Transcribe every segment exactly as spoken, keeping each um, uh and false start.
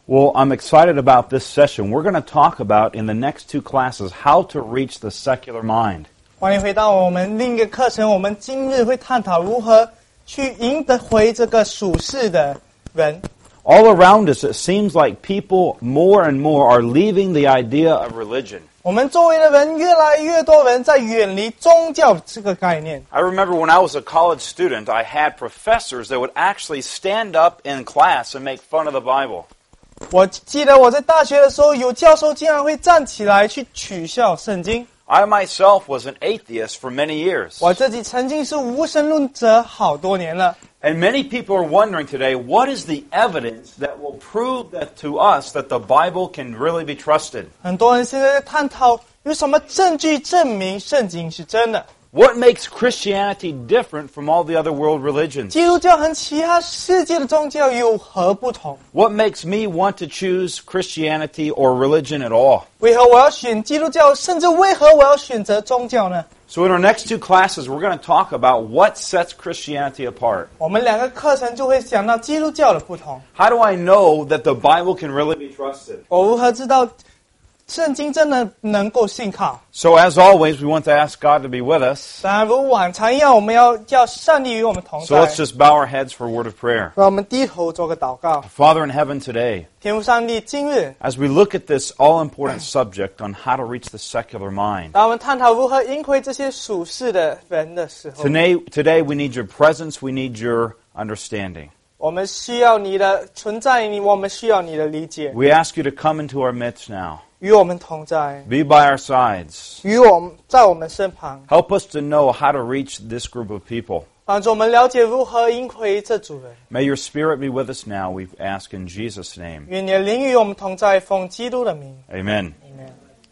Well, I'm excited about this session. We're going to talk about in the next two classes how to reach the secular mind. 欢迎回到我们另一个课程，我们今日会探讨如何去赢得回这个属世的人。 All around us, it seems like people more and more are leaving the idea of religion. 我们周围的人越来越多人在远离宗教这个概念。 I remember when I was a college student, I had professors that would actually stand up in class and make fun of the Bible. 我记得我在大学的时候，有教授经常会站起来去取笑圣经。 I myself was an atheist for many years. 我自己曾经是无神论者好多年了。 And many people are wondering today, what is the evidence that will prove that to us that the Bible can really be trusted? 很多人现在在探讨有什么证据证明圣经是真的。 What makes Christianity different from all the other world religions? 基督教和其他世界的宗教有何不同？ What makes me want to choose Christianity or religion at all? 为何我要选基督教，甚至为何我要选择宗教呢？ So in our next two classes, we're going to talk about what sets Christianity apart. 我们两个课程就会讲到基督教的不同。 How do I know that the Bible can really be trusted? 我如何知道圣经真的能够信靠？ So as always, we want to ask God to be with us. 当然，如往常一样，我们要叫上帝与我们同 So 在。 let's just bow our heads for a word of prayer. 让我们低头做个祷告。 Father in heaven today, 天父上帝，今日 as we look at this all-important subject on how to reach the secular mind, 当我们探讨如何赢回这些属世的人的时候， today, today we need your presence, we need your understanding. 我们需要你的存在，你我们需要你的理解， We ask you to come into our midst now. 与我们同在， Be by our sides. 与我们在我们身旁， Help us to know how to reach this group of people. 帮助我们了解如何赢回这组人。 May your Spirit be with us now, we ask in Jesus' name. 愿你的灵与我们同在，奉基督的名。 Amen. Amen.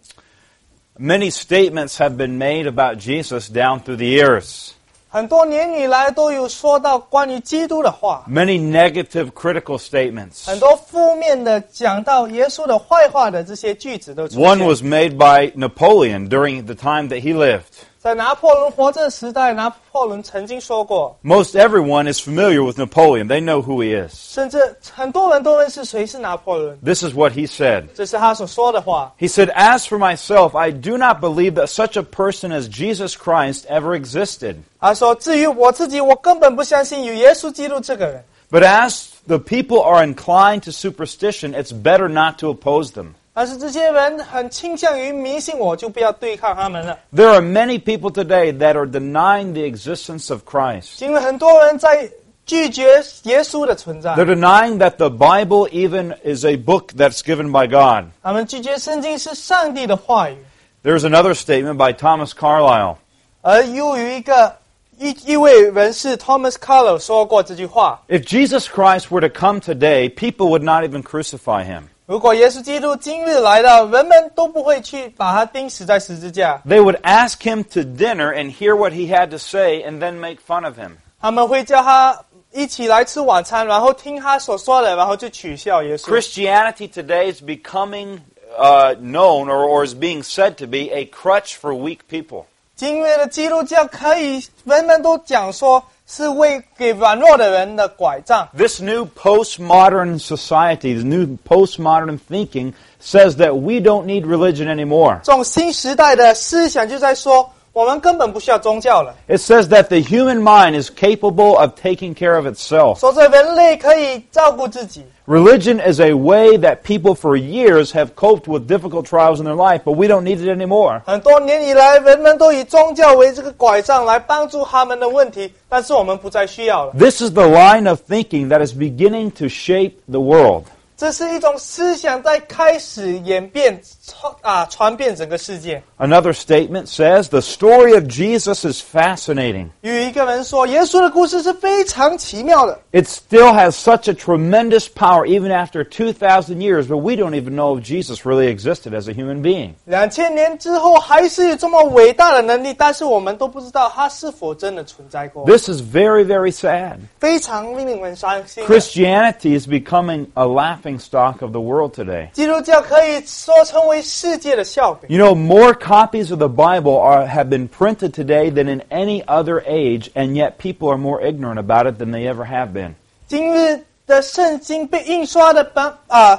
Many statements have been made about Jesus down through the years. 很多年以来都有说到关于基督的话， Many negative, critical statements. 很多负面的讲到耶稣的坏话的这些句子都出 One 现。 was made by Napoleon during the time that he lived. 在拿破仑活着时代，拿破仑曾经说过， Most everyone is familiar with Napoleon. They know who he is. 甚至很多人都认识谁是拿破仑。 This is what he said. 这是他所说的话。 He said, "As for myself, I do not believe that such a person as Jesus Christ ever existed. 他说：“至于我自己，我根本不相信有耶稣基督这个人。 But as the people are inclined to superstition, it's better not to oppose them." 但是这些人很倾向于迷信，我就不要对抗他们了。 There are many people today that are denying the existence of Christ. 因为很多人在拒绝耶稣的存在， They're denying that the Bible even is a book that's given by God. 他们拒绝圣经是上帝的话语。 There's another statement by Thomas Carlyle. 而又有一个一一位人士 Thomas Carlyle 说过这句话： If Jesus Christ were to come today, people would not even crucify him. 如果耶稣基督今日来到，人们都不会去把他钉死在十字架， They would ask him to dinner and hear what he had to say and then make fun of him. 他们会叫他一起来吃晚餐，然后听他所说的，然后就取笑耶稣。 Christianity today is becoming uh, known or, or is being said to be a crutch for weak people. 今日的基督教可以，人们都讲说是为给软弱的人的拐杖。 This new postmodern society, the new postmodern thinking, says that we don't need religion anymore. 这种新时代的思想就在说，我们根本不需要宗教了。 It says that the human mind is capable of taking care of itself. 说这人类可以照顾自己。 Religion is a way that people for years have coped with difficult trials in their life, but we don't need it anymore. 很多年以来，人们都以宗教为这个拐杖来帮助他们的问题，但是我们不再需要了。 This is the line of thinking that is beginning to shape the world. 这是一种思想在开始演变传啊传遍整个世界。 Another statement says the story of Jesus is fascinating. 有一个人说，耶稣的故事是非常奇妙的。 It still has such a tremendous power even after two thousand years, but we don't even know if Jesus really existed as a human being. 两千年之后还是有这么伟大的能力，但是我们都不知道他是否真的存在过。 This is very, very sad. 非常令人伤心的。 Christianity is becoming a laughing stock of the world today. 基督教可以说成为世界的笑柄。 You know, more copies of the Bible are, have been printed today than in any other age, and yet people are more ignorant about it than they ever have been. 今日的圣经被印刷的版啊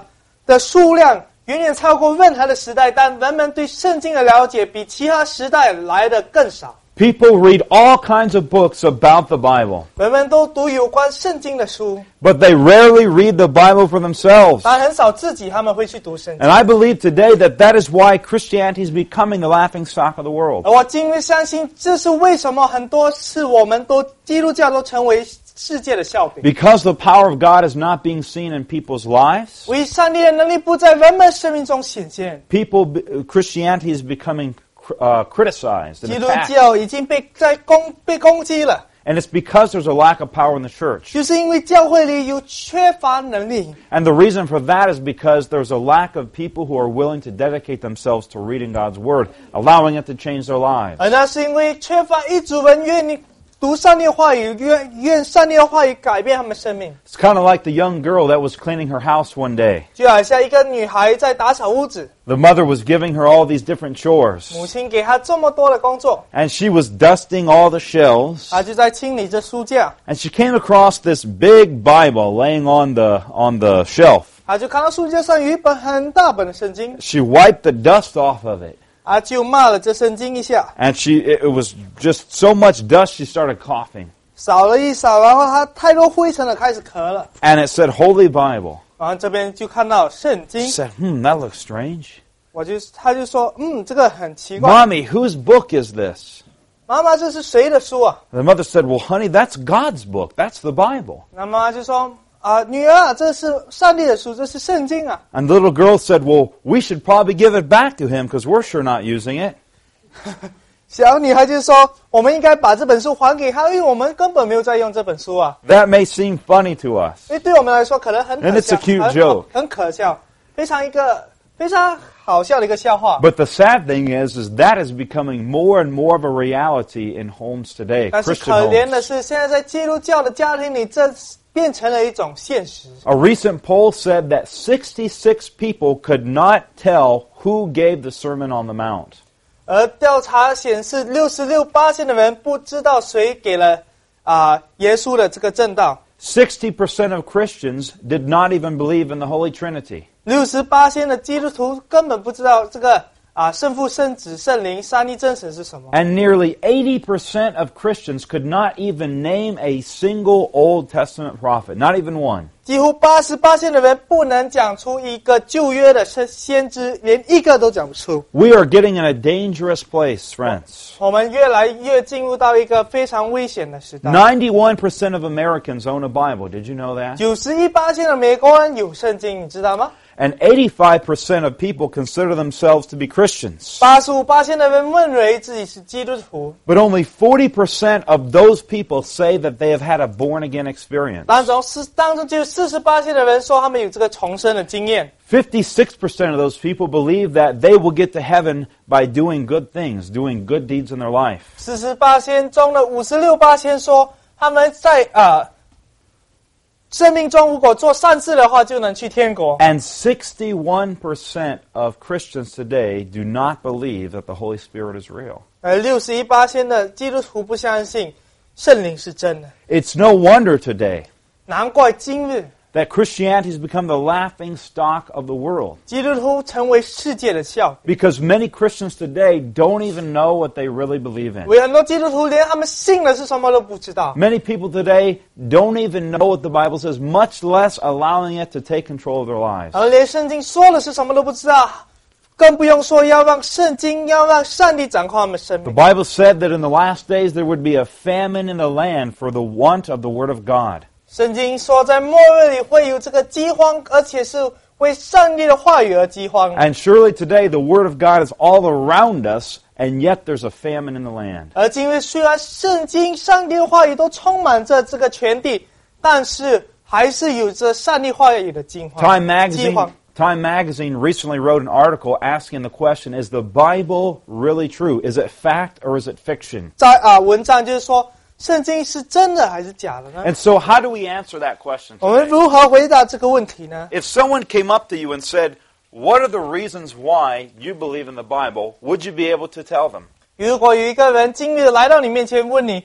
的数量远远超过任何的时代，但人们对圣经的了解比其他时代来的更少。 People read all kinds of books about the Bible, 人们都读有关圣经的书， but they rarely read the Bible for themselves. 但很少自己他们会去读圣经。 And I believe today that that is why Christianity is becoming the laughingstock of the world. 而我今日相信，这是为什么很多次我们都基督教都成为世界的笑柄。 Because the power of God is not being seen in people's lives, 为上帝的能力不在人们生命中显现， people, Christianity is becoming uh, criticized 基 and 督 attacked. 教已经被在攻被攻击了， And it's because there's a lack of power in the church. 就是因为教会里有缺乏能力。 And the reason for that is because there's a lack of people who are willing to dedicate themselves to reading God's Word, allowing it to change their lives. 而那是因为缺乏一组人愿意读上帝的话语，愿愿上帝的话语改变他们生命。 It's kind of like the young girl that was cleaning her house one day. 就好像一个女孩在打扫屋子， The mother was giving her all these different chores. 母亲给她这么多的工作， And she was dusting all the shelves. 她就在清理着书架， And she came across this big Bible laying on the on the shelf. 她就看到书架上有一本很大本的圣经， She wiped the dust off of it. 啊，就骂了这圣经一下， And she it, it was just so much dust she started coughing. 扫了一扫，然后她太多灰尘了，开始咳了。 And it said Holy Bible. 然后这边就看到圣经 She，said, "Hmm, that looks strange. 我就她就说，嗯，这个很奇怪。 Mommy, whose book is this?" 妈妈，这是谁的书啊？ The mother said, "Well, honey, that's God's book. That's the Bible." 那妈妈就说，啊，女儿，这是上帝的书，这是圣经啊。 And the little girl said, "Well, we should probably give it back to him because we're sure not using it." 小女孩就说，我们应该把这本书还给他，因为我们根本没有在用这本书啊。 That may seem funny to us. 因为对我们来说可能很可 And it's 笑， a cute 很 joke. 很可笑，非常一个非常好笑的一个笑话。 But the sad thing is, is that is becoming more and more of a reality in homes today, 但是 Christian 可怜的 homes. 是，现在在基督教的家庭里，这变成了一种现实。 A recent poll said that sixty-six people could not tell who gave the Sermon on the Mount. 而调查显示，六十六八千的人不知道谁给了啊、耶稣的这个正道。 sixty percent of Christians did not even believe in the Holy Trinity. 六十八千的基督徒根本不知道这个啊圣父、圣子、圣灵三一真神是什么。 And nearly eighty percent of Christians could not even name a single Old Testament prophet, not even one. 几乎八十八千的人不能讲出一个旧约的先先知，连一个都讲不出。 We are getting in a dangerous place, friends. 我们越来越进入到一个非常危险的时代。 ninety-one percent of Americans own a Bible. Did you know that? 九十一八千的美国人有圣经，你知道吗？ And eighty-five percent of people consider themselves to be Christians. 八十五八千的人认为自己是基督徒， But only forty percent of those people say that they have had a born-again experience. 当中四当中就有四十八千的人说他们有这个重生的经验。 fifty-six percent of those people believe that they will get to heaven by doing good things, doing good deeds in their life. 四十八千中的五十六八千说他们在呃生命中如果做善事的话，就能去天国。 And sixty-one percent of Christians today do not believe that the Holy Spirit is real. 而六十一八千的基督徒不相信圣灵是真的， It's no wonder today 难怪今日 that Christianity has become the laughing stock of the world. 基督徒成为世界的笑柄。 Because many Christians today don't even know what they really believe in. 为很多基督徒连他们信的是什么都不知道。 Many people today don't even know what the Bible says, much less allowing it to take control of their lives. 而连圣经说的是什么都不知道，更不用说要让圣经，要让上帝掌控他们生 The 命。 Bible said that in the last days there would be a famine in the land for the want of the Word of God. 圣经说，在末日里会有这个饥荒，而且是为上帝的话语而饥荒。 And surely today the Word of God is all around us, and yet there's a famine in the land. 而今日虽然圣经、上帝的话语都充满着这个全地，但是还是有着上帝话语的饥荒。 Time 饥 Magazine, 荒。 Time Magazine recently wrote an article asking the question, is the Bible really true? Is it fact or is it fiction? 在啊文章就是说，圣经是真的还是假的呢？ And so how do we answer that question 我们 today? 如何回答这个问题呢？ If someone came up to you and said, what are the reasons why you believe in the Bible? Would you be able to tell them? 如果有一个人今日来到你面前问你，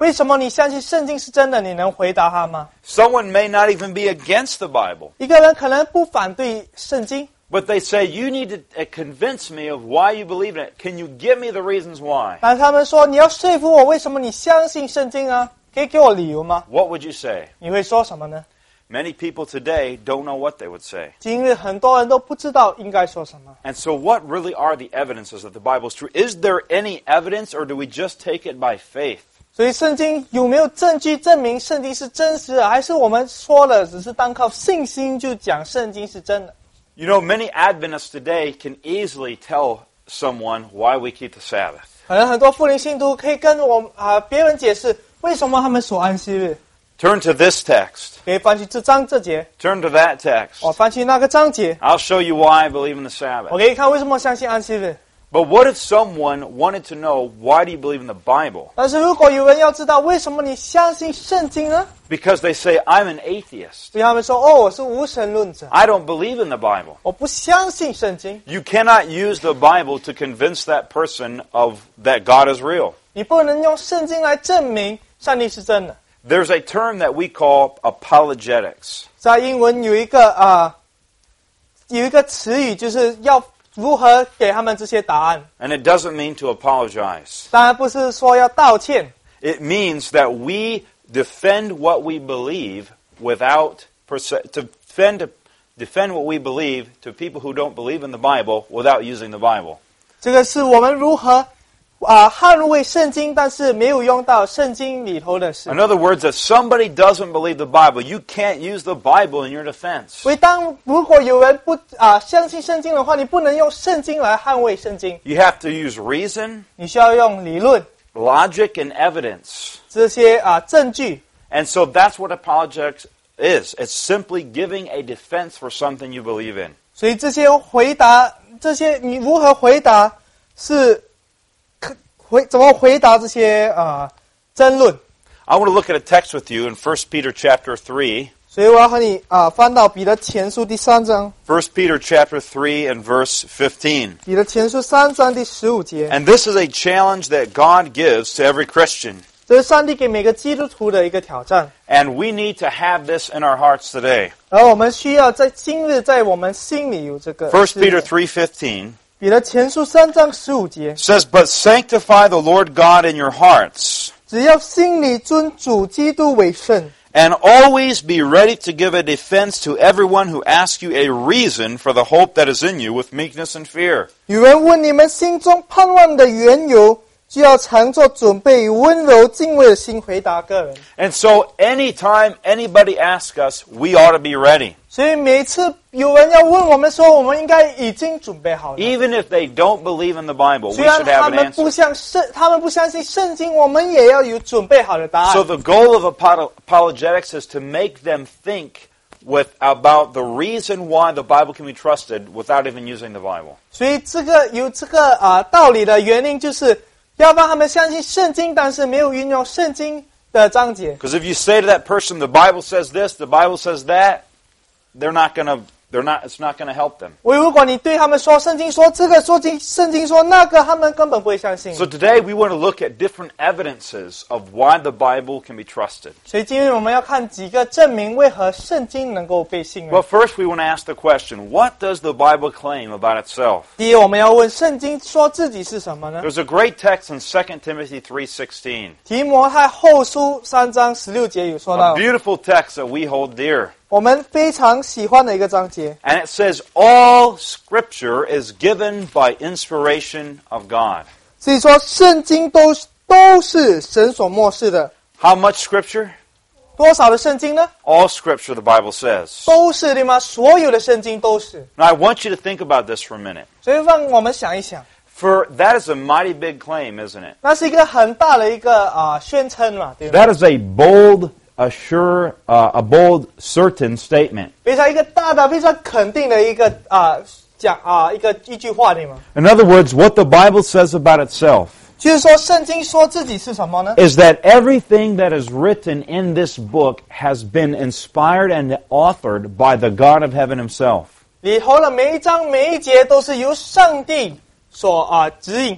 为什么你相信圣经是真的？你能回答他吗？ Someone may not even be against the Bible, 一个人可能不反对圣经， but they say, you need to uh, convince me of why you believe in it. Can you give me the reasons why? 但他们说你要说服我，为什么你相信圣经啊？可以给我理由吗？ What would you say? 你会说什么呢？ Many people today don't know what they would say. 今日很多人都不知道应该说什么。 And so what really are the evidences that the Bible is true? Is there any evidence, or do we just take it by faith? 所以圣经有没有证据证明圣经是真实的，还是我们说了只是单靠信心就讲圣经是真的？ You know, many Adventists today can easily tell someone why we keep the Sabbath. 可能很多复临信徒可以跟我啊、别人解释为什么他们守安息日。 Turn to this text. 可以翻去这章这节， Turn to that text. 我翻去那个章节， I'll show you why I believe in the 我 Sabbath. 可以看为什么相信安息日。 But what if someone wanted to know, why do you believe in the Bible? 但是如果有人要知道为什么你相信圣经呢？ Because they say, I'm an atheist. 所以他们说：“哦，我是无神论者， I don't believe in the Bible. 我不相信圣经。 You cannot use the Bible to convince that person of that God is real. 你不能用圣经来证明上帝是真的。” There's a term that we call apologetics. 在英文有一个啊、有一个词语，就是要如何给他们这些答案。 And it doesn't mean to apologize. 当然不是说要道歉， It means that we defend what we believe without perce- to defend defend what we believe to people who don't believe in the Bible without using the Bible. 这个是我们如何啊、捍卫圣经，但是没有用到圣经里头的事。 In other words, if somebody doesn't believe the Bible, you can't use the Bible in your defense. 所以当如果有人不啊、相信圣经的话，你不能用圣经来捍卫圣经， You have to use reason, 你需要用理论 logic, and evidence. 这些啊、证据。 And so that's what apologetics is. It's simply giving a defense for something you believe in. 所以这些回答，这些你如何回答是可回怎么回答这些啊、争论？ I want to look at a text with you in First Peter chapter three. 所以我要和你啊、翻到彼得前书第三章， First Peter chapter three and verse fifteen. 彼得前书三章第十五节。 And this is a challenge that God gives to every Christian. 这是上帝给每个基督徒的一个挑战， And we need to have this in our hearts today. 而我们需要在今日在我们心里有这个。 First Peter three fifteen 彼得前书三章十五节， says, But sanctify the Lord God in your hearts, 只要心里尊主基督为圣， and always be ready to give a defense to everyone who asks you a reason for the hope that is in you with meekness and fear. 有人问你们心中盼望的缘由，就要常做准备，以温柔敬畏的心回答个人。 And so anytime anybody asks us, we ought to be ready. 所以每次有人要问我们说，我们应该已经准备好了。 Even if they don't believe in the Bible, we 虽然 should have 他 an 们不 answer. 相圣，他们不相信圣经，我们也要有准备好的答案。 So the goal of apo- apologetics is to make them think with about the reason why the Bible can be trusted without even using the Bible. 所以这个有这个啊、道理的原因，就是要让他们相信圣经，但是没有运用圣经的章节。 Because if you say to that person, the Bible says this, the Bible says that, they're not going to, they're not, it's not going to help them. 我如果你对他们说圣经说这个，说经圣经说那个，他们根本不会相信。 So today we want to look at different evidences of why the Bible can be trusted. 所以今天我们要看几个证明为何圣经能够被信任。 Well, first we want to ask the question, what does the Bible claim about itself? 第一，我们要问圣经说自己是什么呢？ There's a great text in Second Timothy three sixteen. 提摩太后书三章十六节有说 A 到， beautiful text that we hold dear. 我们非常喜欢的一个章节。 And it says, all Scripture is given by inspiration of God. 所以说，圣经都都是神所默示的。 How much Scripture? 多少的圣经呢？ All Scripture, the Bible says. 都是对吗？所有的圣经都是。 Now I want you to think about this for a minute. 所以让我们想一想， For that is a mighty big claim, isn't it? 那是一个很大的一个啊、宣称嘛，对吗？ That is a bold, a sure, uh, a bold, certain statement. 非常一个大的、非常肯定的一个啊、讲啊、一个一句话，对吗？ In other words, what the Bible says about itself 就是说，圣经说自己是什么呢？ is that everything that is written in this book has been inspired and authored by the God of heaven himself. 里头的每一章每一节都是由上帝所啊、指引的。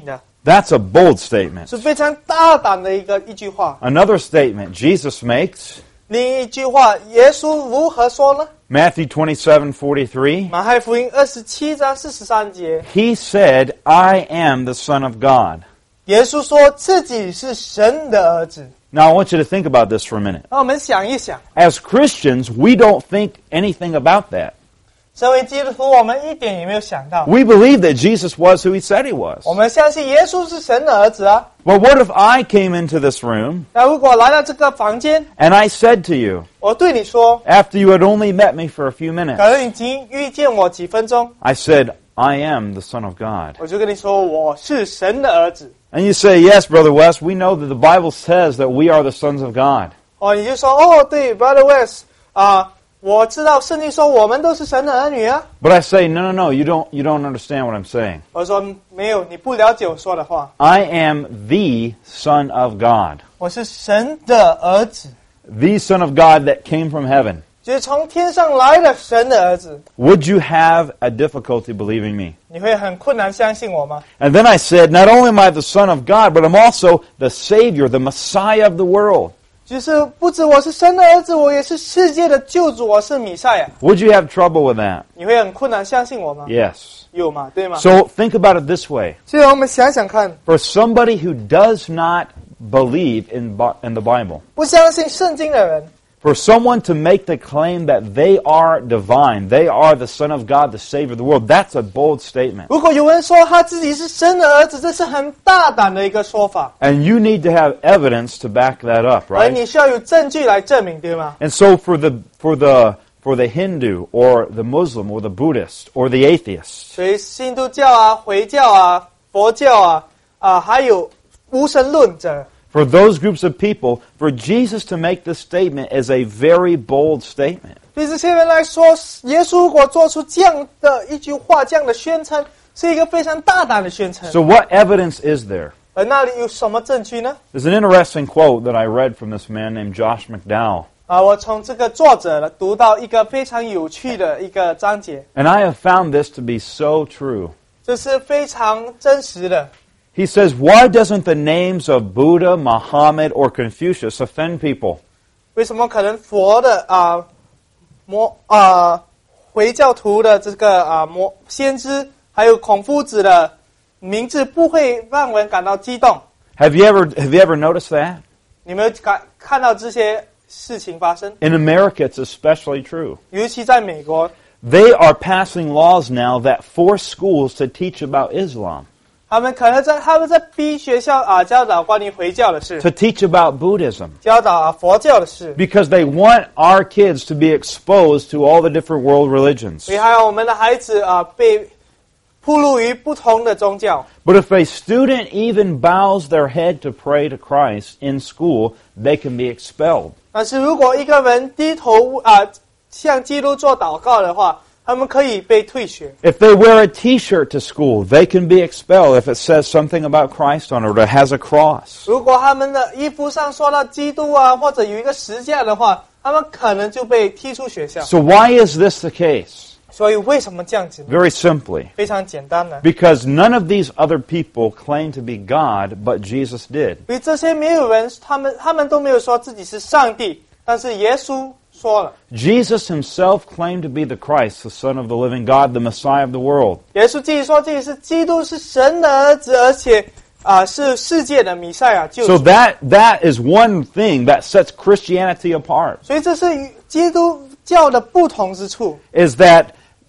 That's a bold statement. 是非常大胆的一个一句话。 Another statement Jesus makes, 另一句话，耶稣如何说呢？ Matthew twenty-seven forty-three, 马太福音二十七章四十三节， He said, I am the Son of God. 耶稣说自己是神的儿子。 Now I want you to think about this for a minute. 让我们想一想， As Christians, we don't think anything about that. 身为基督徒，我们一点也没有想到， We believe that Jesus was who He said He was. 我们相信耶稣是神的儿子啊。 But what if I came into this room 那如果来到这个房间， and I said to you, 我对你说， after you had only met me for a few 可 minutes, 能已經遇見我幾分鐘， I said, I am the Son of God. 我就跟你說我是神的兒子。 And you say, yes, Brother West, we know that the Bible says that we are the sons of God. 哦，你就說哦，對 ，Brother West 啊、我知道聖經說我們都是神的兒女啊。 But I say, no, no, no, you don't, you don't understand what I'm saying. 我說沒有，你不了解我說的話。 I am the Son of God. 我是神的兒子， The Son of God that came from heaven. 就是從天上來的神的兒子。 Would you have a difficulty believing me? 你會很困難相信我嗎？ And then I said, not only am I the Son of God, but I'm also the Savior, the Messiah of the world. 就是不止我是神的兒子，我也是世界的救主，我是彌賽亞。 Would you have trouble with that? 你會很困難相信我嗎？ Yes. 有嘛，對嗎？ So think about it this way. 所以我們想想看， For somebody who does not believe in, Bi- in the Bible, 不相信聖經的人， for someone to make the claim that they are divine, they are the Son of God, the Savior of the world, that's a bold statement. 如果有人說他自己是神的兒子，這是很大膽的一個說法， And you need to have evidence to back that up, 而 right? 你需要有證據來證明，對嗎？ And so for the for the for the Hindu or the Muslim or the Buddhist or the atheist, 所以印度教啊、回教啊、佛教啊，啊、还有無神論者， for those groups of people, for Jesus to make this statement is a very bold statement. 对这些人來說，耶穌如果做出這樣的一句話、這樣的宣稱，是一個非常大膽的宣稱。 So what evidence is there? 而那裡有什麼證據呢？ There's an interesting quote that I read from this man named Josh McDowell. 啊，我從這個作者讀到一個非常有趣的一個章節， And I have found this to be so true. 這是非常真實的。 He says, why doesn't the names of Buddha, Muhammad, or Confucius offend people? 為什麼可能佛的啊魔啊回教徒的這個啊魔先知，還有孔夫子的名字不會讓人感到激動？ Have you ever have you ever noticed that? 你有沒有感看到這些事情發生？ In America, it's especially true. 尤其在美國， They are passing laws now that force schools to teach about Islam, 他們可能在他們在逼學校啊教導關於回教的事， to teach about Buddhism, 教導啊佛教的事， because they want our kids to be exposed to all the different world religions. 所以還有我們的孩子啊被暴露於不同的宗教。 But if a student even bows their head to pray to Christ in school, they can be expelled. 但是如果一個人低頭啊向基督做禱告的話，他們可以被退學。 If they wear a T-shirt to school, they can be expelled if it says something about Christ on it or it has a cross. 如果他們的衣服上說到基督啊，或者有一個十字架的話，他們可能就被踢出學校。 So why is this the case? 所以為什麼這樣子呢？ Very simply, 非常簡單的， because none of these other people claim to be God, but Jesus did. 因為這些沒有人，他們他們都沒有說自己是上帝，但是耶穌說了， Jesus himself claimed to be the Christ, the Son of the living God, the Messiah of the world. 耶穌自己說自己是基督，是神的兒子，而且啊、是世界的彌賽亞救 So 主。 that that is one thing that sets Christianity apart, 所以這是與基督教的不同之處， is that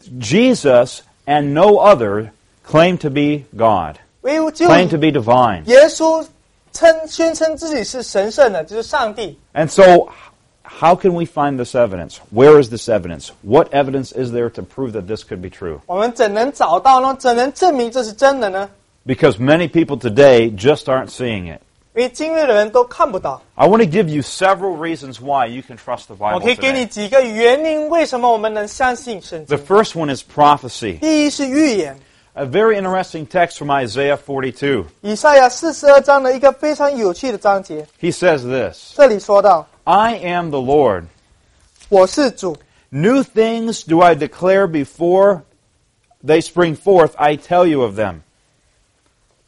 Jesus and no other claim to be God, 唯有就 claim to be divine. 耶穌稱宣稱自己是神聖的，就是上帝。 And so how can we find this evidence? Where is this evidence? What evidence is there to prove that this could be true? 我們怎能找到呢？怎能證明這是真的呢？ Because many people today just aren't seeing it. 因為今日的人都看不到。 I want to give you several reasons why you can trust the 我 Bible 可以給你 today. 幾個原因，為什麼我們能相信聖 The 經。 first one is prophecy. 第一是預言， A very interesting text from Isaiah forty-two. 以賽亞四十二章的一個非常有趣的章節。 He says this, 這裡說到： I am the Lord. 我是主， New things do I declare before they spring forth. I tell you of them.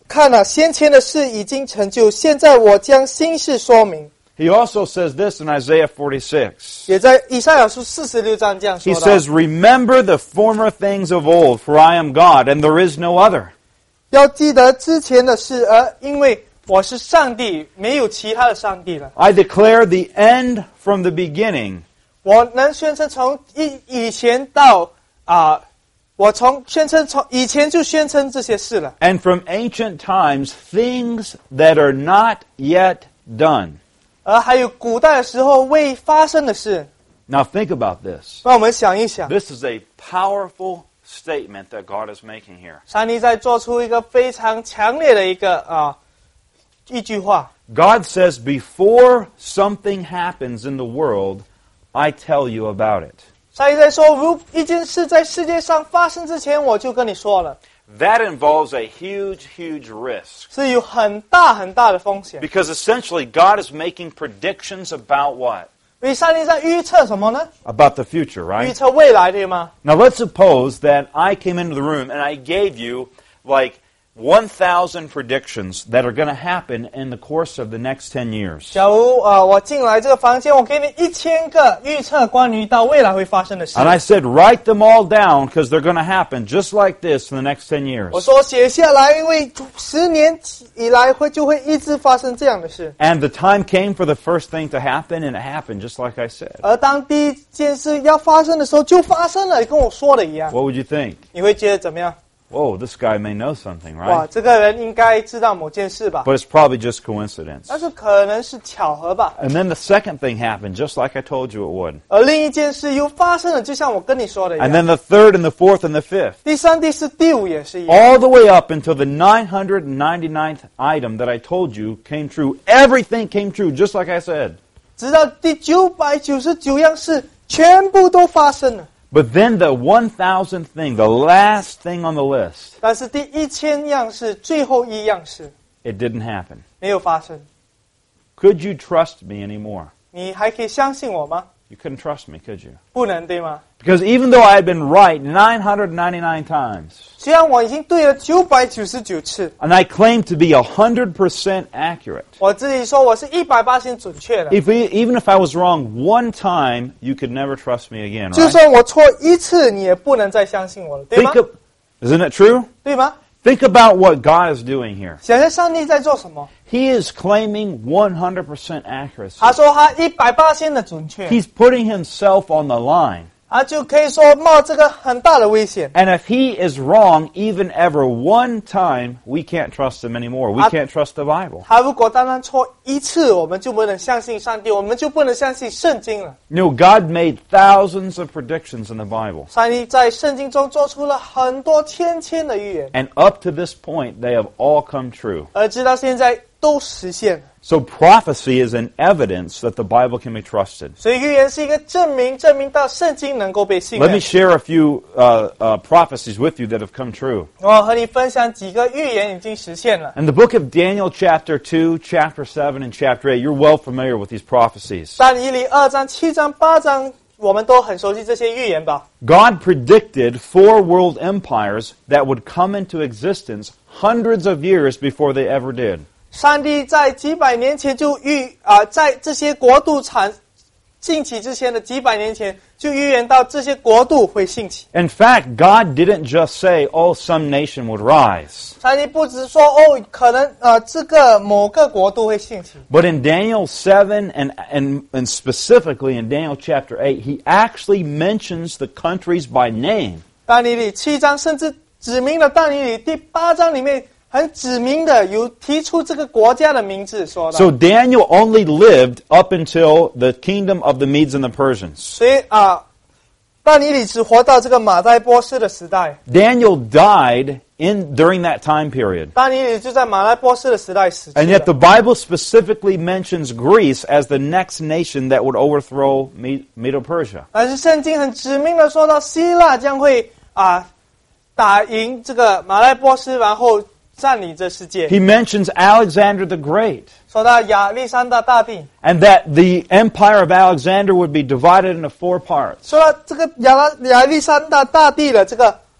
看了先前的事已经成就，现在我将新事说明。 He also says this in Isaiah forty-six. 也在以赛亚书四十六章这样 He 说到 says, Remember the former things of old, for I am God, and there is no other. 要记得之前的事，而因为我是上帝，没有其他的上帝了。 I declare the end from the beginning. 我能宣称从以以前到啊、我从宣称从以前就宣称这些事了。 And from ancient times, things that are not yet done. 而还有古代的时候未发生的事， Now think about this. 让我们想一想， This is a powerful statement that God is making here. 上帝在做出一个非常强烈的一个啊、一句话。 God says, before something happens in the world, I tell you about it. 上帝在说，如一件事在世界上发生之前，我就跟你说了， That involves a huge, huge risk. 是有很大很大的风险。 Because essentially, God is making predictions about what? 因为上帝在预测什么呢？ About the future, 预 right? 测未来，对吗？ Now let's suppose that I came into the room and I gave you like one thousand predictions that are going to happen in the course of the next ten years. 假如呃我进来这个房间，我给你一千个预测关于到未来会发生的事。 And I said, write them all down because they're going to happen just like this in the next ten years. 我说写下来，因为十年以来会就会一直发生这样的事。 And the time came for the first thing to happen, and it happened just like I said. 而当第一件事要发生的时候，就发生了，跟我说的一样。 What would you think? 你会觉得怎么样？ Whoa, this guy may know something, 哇， right? 这个人应该知道某件事吧？ But it's probably just coincidence. 但是可能是巧合吧。 And then the second thing happened just like I told you it would. 而另一件事又发生了，就像我跟你说的一 And 样。 then the third and the fourth and the fifth. 第三、第四、第五也是一样。 All the way up until the nine hundred ninety-ninth item that I told you came true. Everything came true, just like I said. 直到第九百九十九样事全部都发生了。 But then the one thousandth thing, the last thing on the list, 但是第一千样事最后一样事 it didn't happen. 没有发生。 Could you trust me anymore? 你还可以相信我吗？ You couldn't trust me, could you? 不能，对吗？ Because even though I had been right nine hundred ninety-nine times, 虽然我已经对了九百九十九次， and I claimed to be one hundred percent accurate, 我自己说我是一百八十准确的。 if we, even if I was wrong one time, you could never trust me again, 就 right? 算我错一次，你也不能再相信我了，对吗 Think？of, isn't it true? 对吗？ Think about what God is doing here. 想想上帝在做什么？ He is claiming one hundred percent accuracy. 他说他一百八十的准确， He's putting himself on the line. 他就可以说冒这个很大的危险。 And if he is wrong even ever one time, we can't trust him anymore. We I- can't trust the Bible. 他如果单单错一次，我们就不能相信上帝，我们就不能相信圣经了。 You know, God made thousands of predictions in the Bible. 上帝在圣经中做出了很多千千的预言， And up to this point, they have all come true. 而直到现在都实现了。 So prophecy is an evidence that the Bible can be trusted. 所以预言是一个证明，证明到圣经能够被信 Let me 任。 share a few uh, uh, prophecies with you that have come true. 我和你分享几个预言已经实现了。 In the book of Daniel, chapter two, chapter seven, and chapter eight, you're well familiar with these prophecies. 但以理二章、七章、八章，我们都很熟悉这些预言吧？ God predicted four world empires that would come into existence hundreds of years before they ever did. 上帝在几百年前就预啊、在这些国度产兴起之前的几百年前就预言到这些国度会兴起。 In fact, God didn't just say, oh, some nation would rise. 上帝不只说哦，可能呃这个某个国度会兴起， But in Daniel seven and, and, and specifically in Daniel chapter eight, he actually mentions the countries by name. 但以理七章甚至指明了但以理第八章里面很指明的有提出这个国家的名字，说到。 So Daniel only lived up until the kingdom of the Medes and the Persians. 所以啊，但以理只活到这个马代波斯的时代， Daniel died in during that time period. 但以理就在马代波斯的时代死去 And yet the 了。 Bible specifically mentions Greece as the next nation that would overthrow Me- Medo-Persia. 但是圣经很指明的说到希腊将会啊打赢这个马代波斯，然后占领这世界。 He mentions Alexander the Great, 说到亚历山大大帝， and that the empire of Alexander would be divided into four parts. 说到这个亚拉亚历山大大帝的这个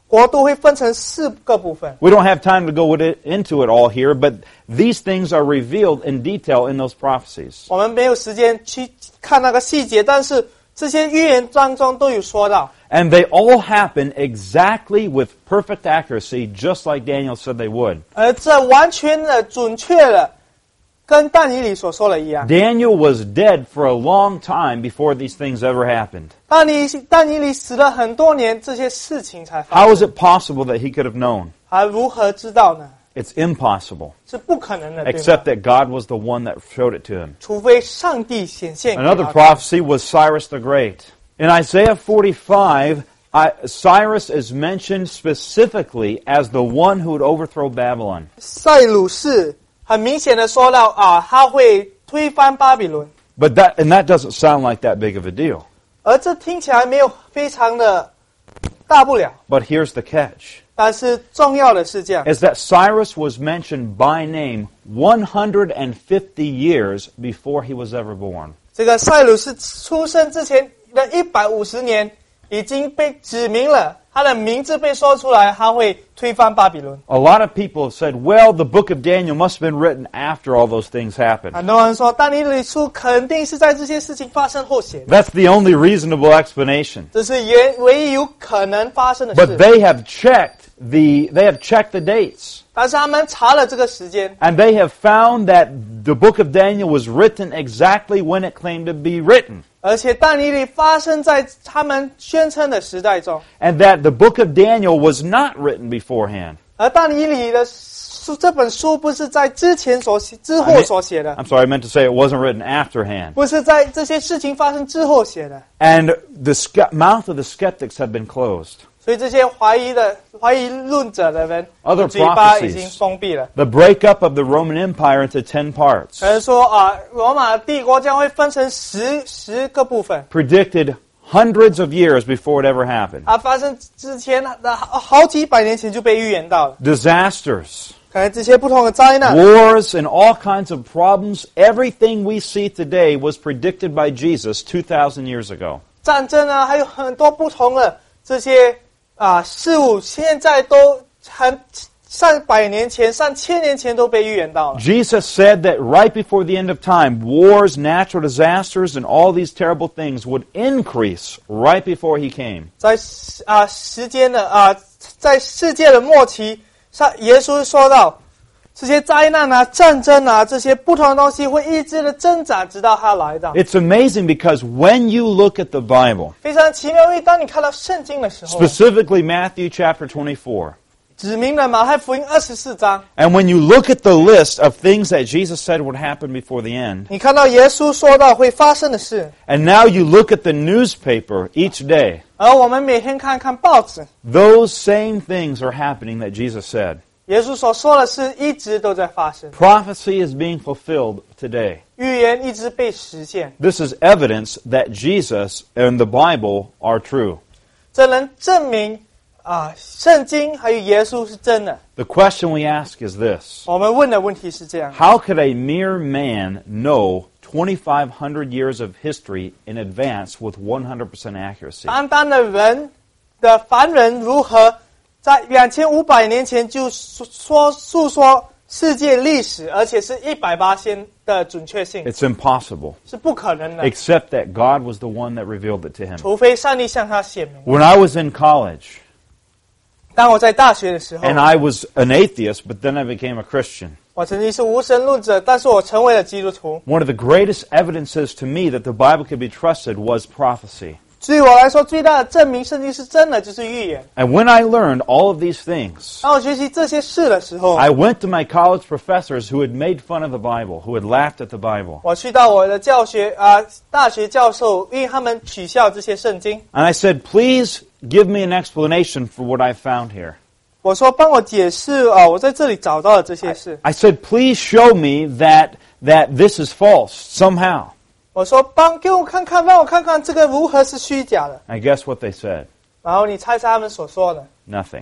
国度会分成四个部分。 We don't have time to go with it, into it all here, but these things are revealed in detail in those prophecies. 我们没有时间去看那个细节，但是这些预言当中都有说到。 And they all happen exactly with perfect accuracy, just like Daniel said they would. 而这完全的准确的，跟但以理所说的一样。 Daniel was dead for a long time before these things ever happened. 但以但以理死了很多年，这些事情才发 How 生。 is it possible that he could have known? 还如何知道呢？ It's impossible, 是不可能的，对 except 吗？ that God was the one that showed it to him. 除非上帝显现给 Another 他。 prophecy was Cyrus the Great. In Isaiah forty-five, I, Cyrus is mentioned specifically as the one who would overthrow Babylon. 塞鲁士很明显的说到啊，他会推翻巴比伦， But that and that doesn't sound like that big of a deal. 而这听起来没有非常的大不了。 But here's the catch. 但是重要的是这样， Is that Cyrus was mentioned by name one hundred fifty years before he was ever born. 这个塞鲁士出生之前的一百五十年已经被指明了，他的名字被说出来，他会推翻巴比伦。 A lot of people have said, well, the book of Daniel must have been written after all those things happened. 很多人说，但以理书肯定是在这些事情发生后写的， That's the only reasonable explanation. 这是原唯一有可能发生的 But 事。 they have checked the they have checked the dates. 但是他们查了这个时间， And they have found that the book of Daniel was written exactly when it claimed to be written. 而且但以理发生在他们宣称的时代中， And that the book of Daniel was not written beforehand. 而但以理的书这本书不是在之前所写、之后所写的， I'm sorry, I meant to say it wasn't written afterhand. 不是在这些事情发生之后写的。 And the ske- mouth of the skeptics have been closed. 所以这些怀疑的、怀疑论者的人， Other 嘴巴已 prophecies 经封闭了。 The breakup of the Roman Empire into ten parts 可能说啊，罗马帝国将会分成十十个部分， predicted hundreds of years before it ever happened. 它发生之前的好好几百年前就被预言到了。 Disasters, 可能这些不同的灾难， wars, and all kinds of problems. Everything we see today was predicted by Jesus two thousand years ago. 战争啊，还有很多不同的这些啊事物，现在都很上百年前、上千年前都被预言到了。 Jesus said that right before the end of time, wars, natural disasters, and all these terrible things would increase right before he came. 在啊时间的啊，在世界的末期，上耶稣说到，这些灾难啊、战争啊这些不同的东西会一直的增长，直到他来到。 It's amazing because when you look at the Bible, 非常奇妙，因为当你看到圣经的时候， specifically Matthew chapter twenty-four, 指明了马太福音二十四章， and when you look at the list of things that Jesus said would happen before the end, 你看到耶稣说到会发生的事， and now you look at the newspaper each day, 而我们每天看看报纸， those same things are happening that Jesus said. 耶稣所说的事一直都在发生， Prophecy is being fulfilled today. 预言一直被实现， This is evidence that Jesus and the Bible are true. 这能证明啊，圣经还有耶稣是真的。 The question we ask is this: 我们问的问题是这样： How could a mere man know twenty-five hundred years of history in advance with one hundred percent accuracy? 单单的人的凡人如何在两千五百年前就说诉说世界历史，而且是一百八千的准确性， It's impossible, 是不可能的， except that God was the one that revealed it to him. 除非上帝向他显明。 When I was in college, 当我在大学的时候， and I was an atheist, but then I became a Christian, 我曾经是无神论者，但是我成为了基督徒。 one of the greatest evidences to me that the Bible could be trusted was prophecy. 对我来说，最大的证明圣经是真的就是预言。 And when I learned all of these things, 当我学习这些事的时候， I went to my college professors who had made fun of the Bible, who had laughed at the Bible. 我去到我的教学啊、大学教授，因为他们取笑这些圣经。 And I said, please give me an explanation for what I found here. 我说，帮我解释啊、我在这里找到的这些事。 I said, please show me that that this is false somehow. 我说，帮给我看看，让我看看这个如何是虚假的。 I guess what they said? 然后你猜猜他们所说的， Nothing.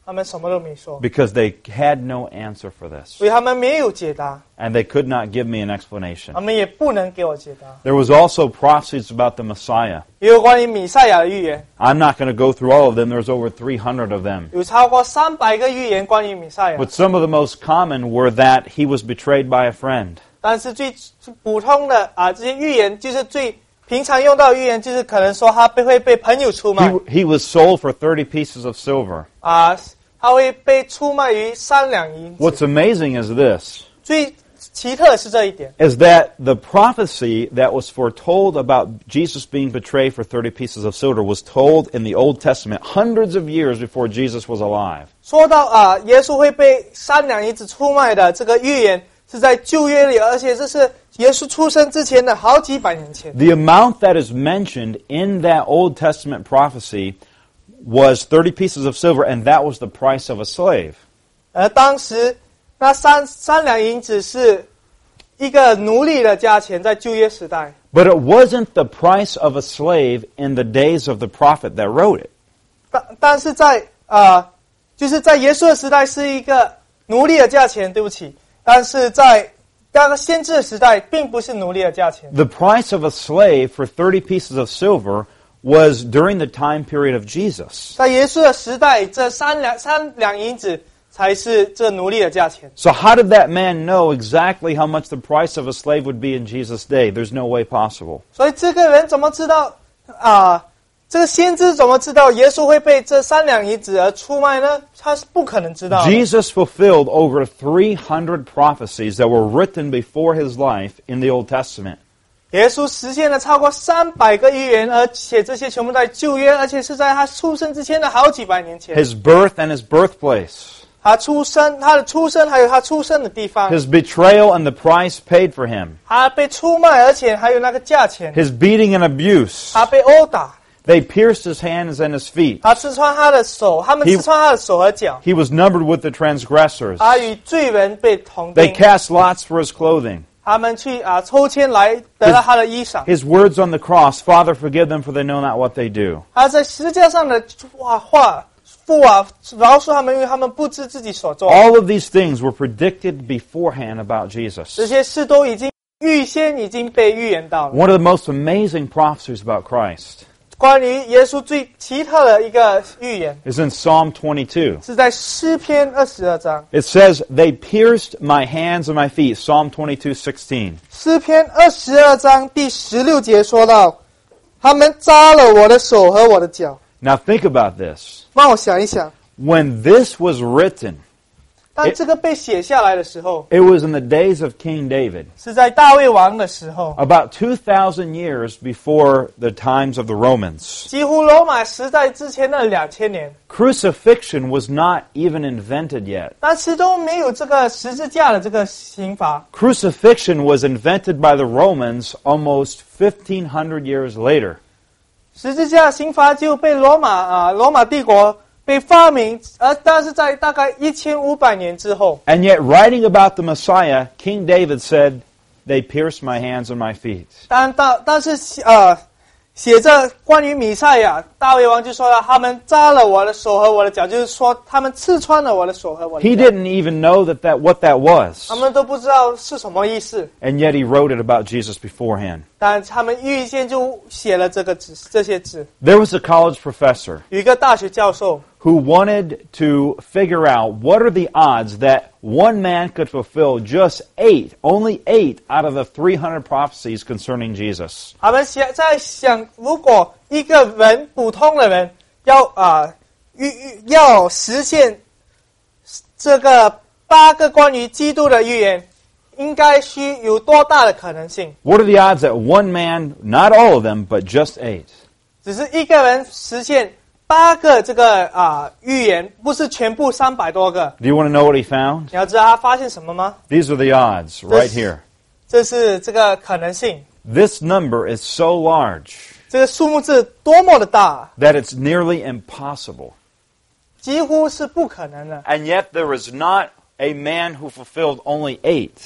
他们什么都没说， because they had no answer for this. 所以他们没有解答， And they could not give me an explanation. 他们也不能给我解答。 There was also prophecies about the Messiah. 也有关于弥赛亚的预言， I'm not going to go through all of them. There's over three hundred of them. 有超过三百个预言关于弥赛亚。 But some of the most common were that he was betrayed by a friend. 但是最普通的啊，这些预言就是最平常用到的预言，就是可能说他被会被朋友出卖 He, he was sold for thirty pieces of silver. 啊，他会被出卖于三两银子。 What's amazing is this, 最奇特的是这一点， is that the prophecy that was foretold about Jesus being betrayed for thirty pieces of silver was told in the Old Testament hundreds of years before Jesus was alive. 说到啊，耶稣会被三两银子出卖的这个预言，是在旧约里，而且这是耶稣出生之前的好几百年前。 The amount that is mentioned in that Old Testament prophecy was thirty pieces of silver, and that was the price of a slave. 而当时那三三两银子是一个奴隶的价钱，在旧约时代。 But it wasn't the price of a slave in the days of the prophet that wrote it. 但但是在啊、呃，就是在耶稣的时代是一个奴隶的价钱，对不起。但是在那个先知的时代，并不是奴隶的价钱。 The price of a slave for thirty pieces of silver was during the time period of Jesus. 在耶稣的时代，这三两三两银子才是这奴隶的价钱。 So how did that man know exactly how much the price of a slave would be in Jesus' day? There's no way possible. 所以这个人怎么知道啊、呃？这个先知怎么知道耶稣会被这三两银子而出卖呢？他是不可能知道的。 Jesus fulfilled over three hundred prophecies that were written before his life in the Old Testament. 耶稣实现了超过三百个预言，而且这些全部在旧约，而且是在他出生之前的好几百年前。 His birth and his birthplace. 他出生，他的出生，还有他出生的地方， His betrayal and the price paid for him. 他被出卖，而且还有那个价钱， His beating and abuse. 他被殴打， They pierced his hands and his feet. 他刺穿他的手，他们 He- 刺穿他的手和脚， He was numbered with the transgressors. 他与罪人被同 They 定， cast lots for his clothing. 他们去啊抽签来得到他的衣裳。 His words on the cross, Father, forgive them for they know not what they do. 他在十字架上的话话父啊，饶恕他们，因为他们不知自己所做。 All of these things were predicted beforehand about Jesus. 这些事都已经预先已经被预言到了。 One of the most amazing prophecies about Christ 关于耶稣最奇特的一个预言， is in Psalm twenty-two. 是在诗篇二十二章。 It says, They pierced my hands and my feet. Psalm twenty-two sixteen. 诗篇二十二章第十六节说到，他们扎了我的手和我的脚。 Now think about this. 让我想一想， When this was written, 当这个被写下来的时候， it was in the days of King David, 是在大卫王的时候， about two thousand years before the times of the Romans. 几乎罗马时代之前的两千年， Crucifixion was not even invented yet. 但始终没有这个十字架的这个刑罚。 Crucifixion was invented by the Romans almost fifteen hundred years later. 十字架刑罚就被罗马啊罗马帝国被发明，而但是在大概一千五百年之后， And yet, writing about the Messiah, King David said, They pierced my hands and my feet. 但但但是呃写着关于弥赛亚，大卫王就说了，他们扎了我的手和我的脚，就是说他们刺穿了我的手和我的 He 脚， didn't even know that, that what that was. 他们都不知道是什么意思， And yet he wrote it about Jesus beforehand. 但他们预先就写了这个字这些字。 There was a college professor 有一个大学教授， who wanted to figure out what are the odds that one man could fulfill just eight, only eight out of the three hundred prophecies concerning Jesus. 他们想在想，如果一个人普通的人要啊预、预要实现这个八个关于基督的预言，应该需有多大的可能性？ What are the odds that one man, not all of them, but just eight, 只是一个人实现八个这个啊预言，不是全部三百多个。 do you want to know what he found? 你要知道他发现什么吗？ These are the odds right here. 这是这个可能性， This number is so large 这个数目字多么的大， that it's nearly impossible. 几乎是不可能的。 And yet there is not a man who fulfilled only eight.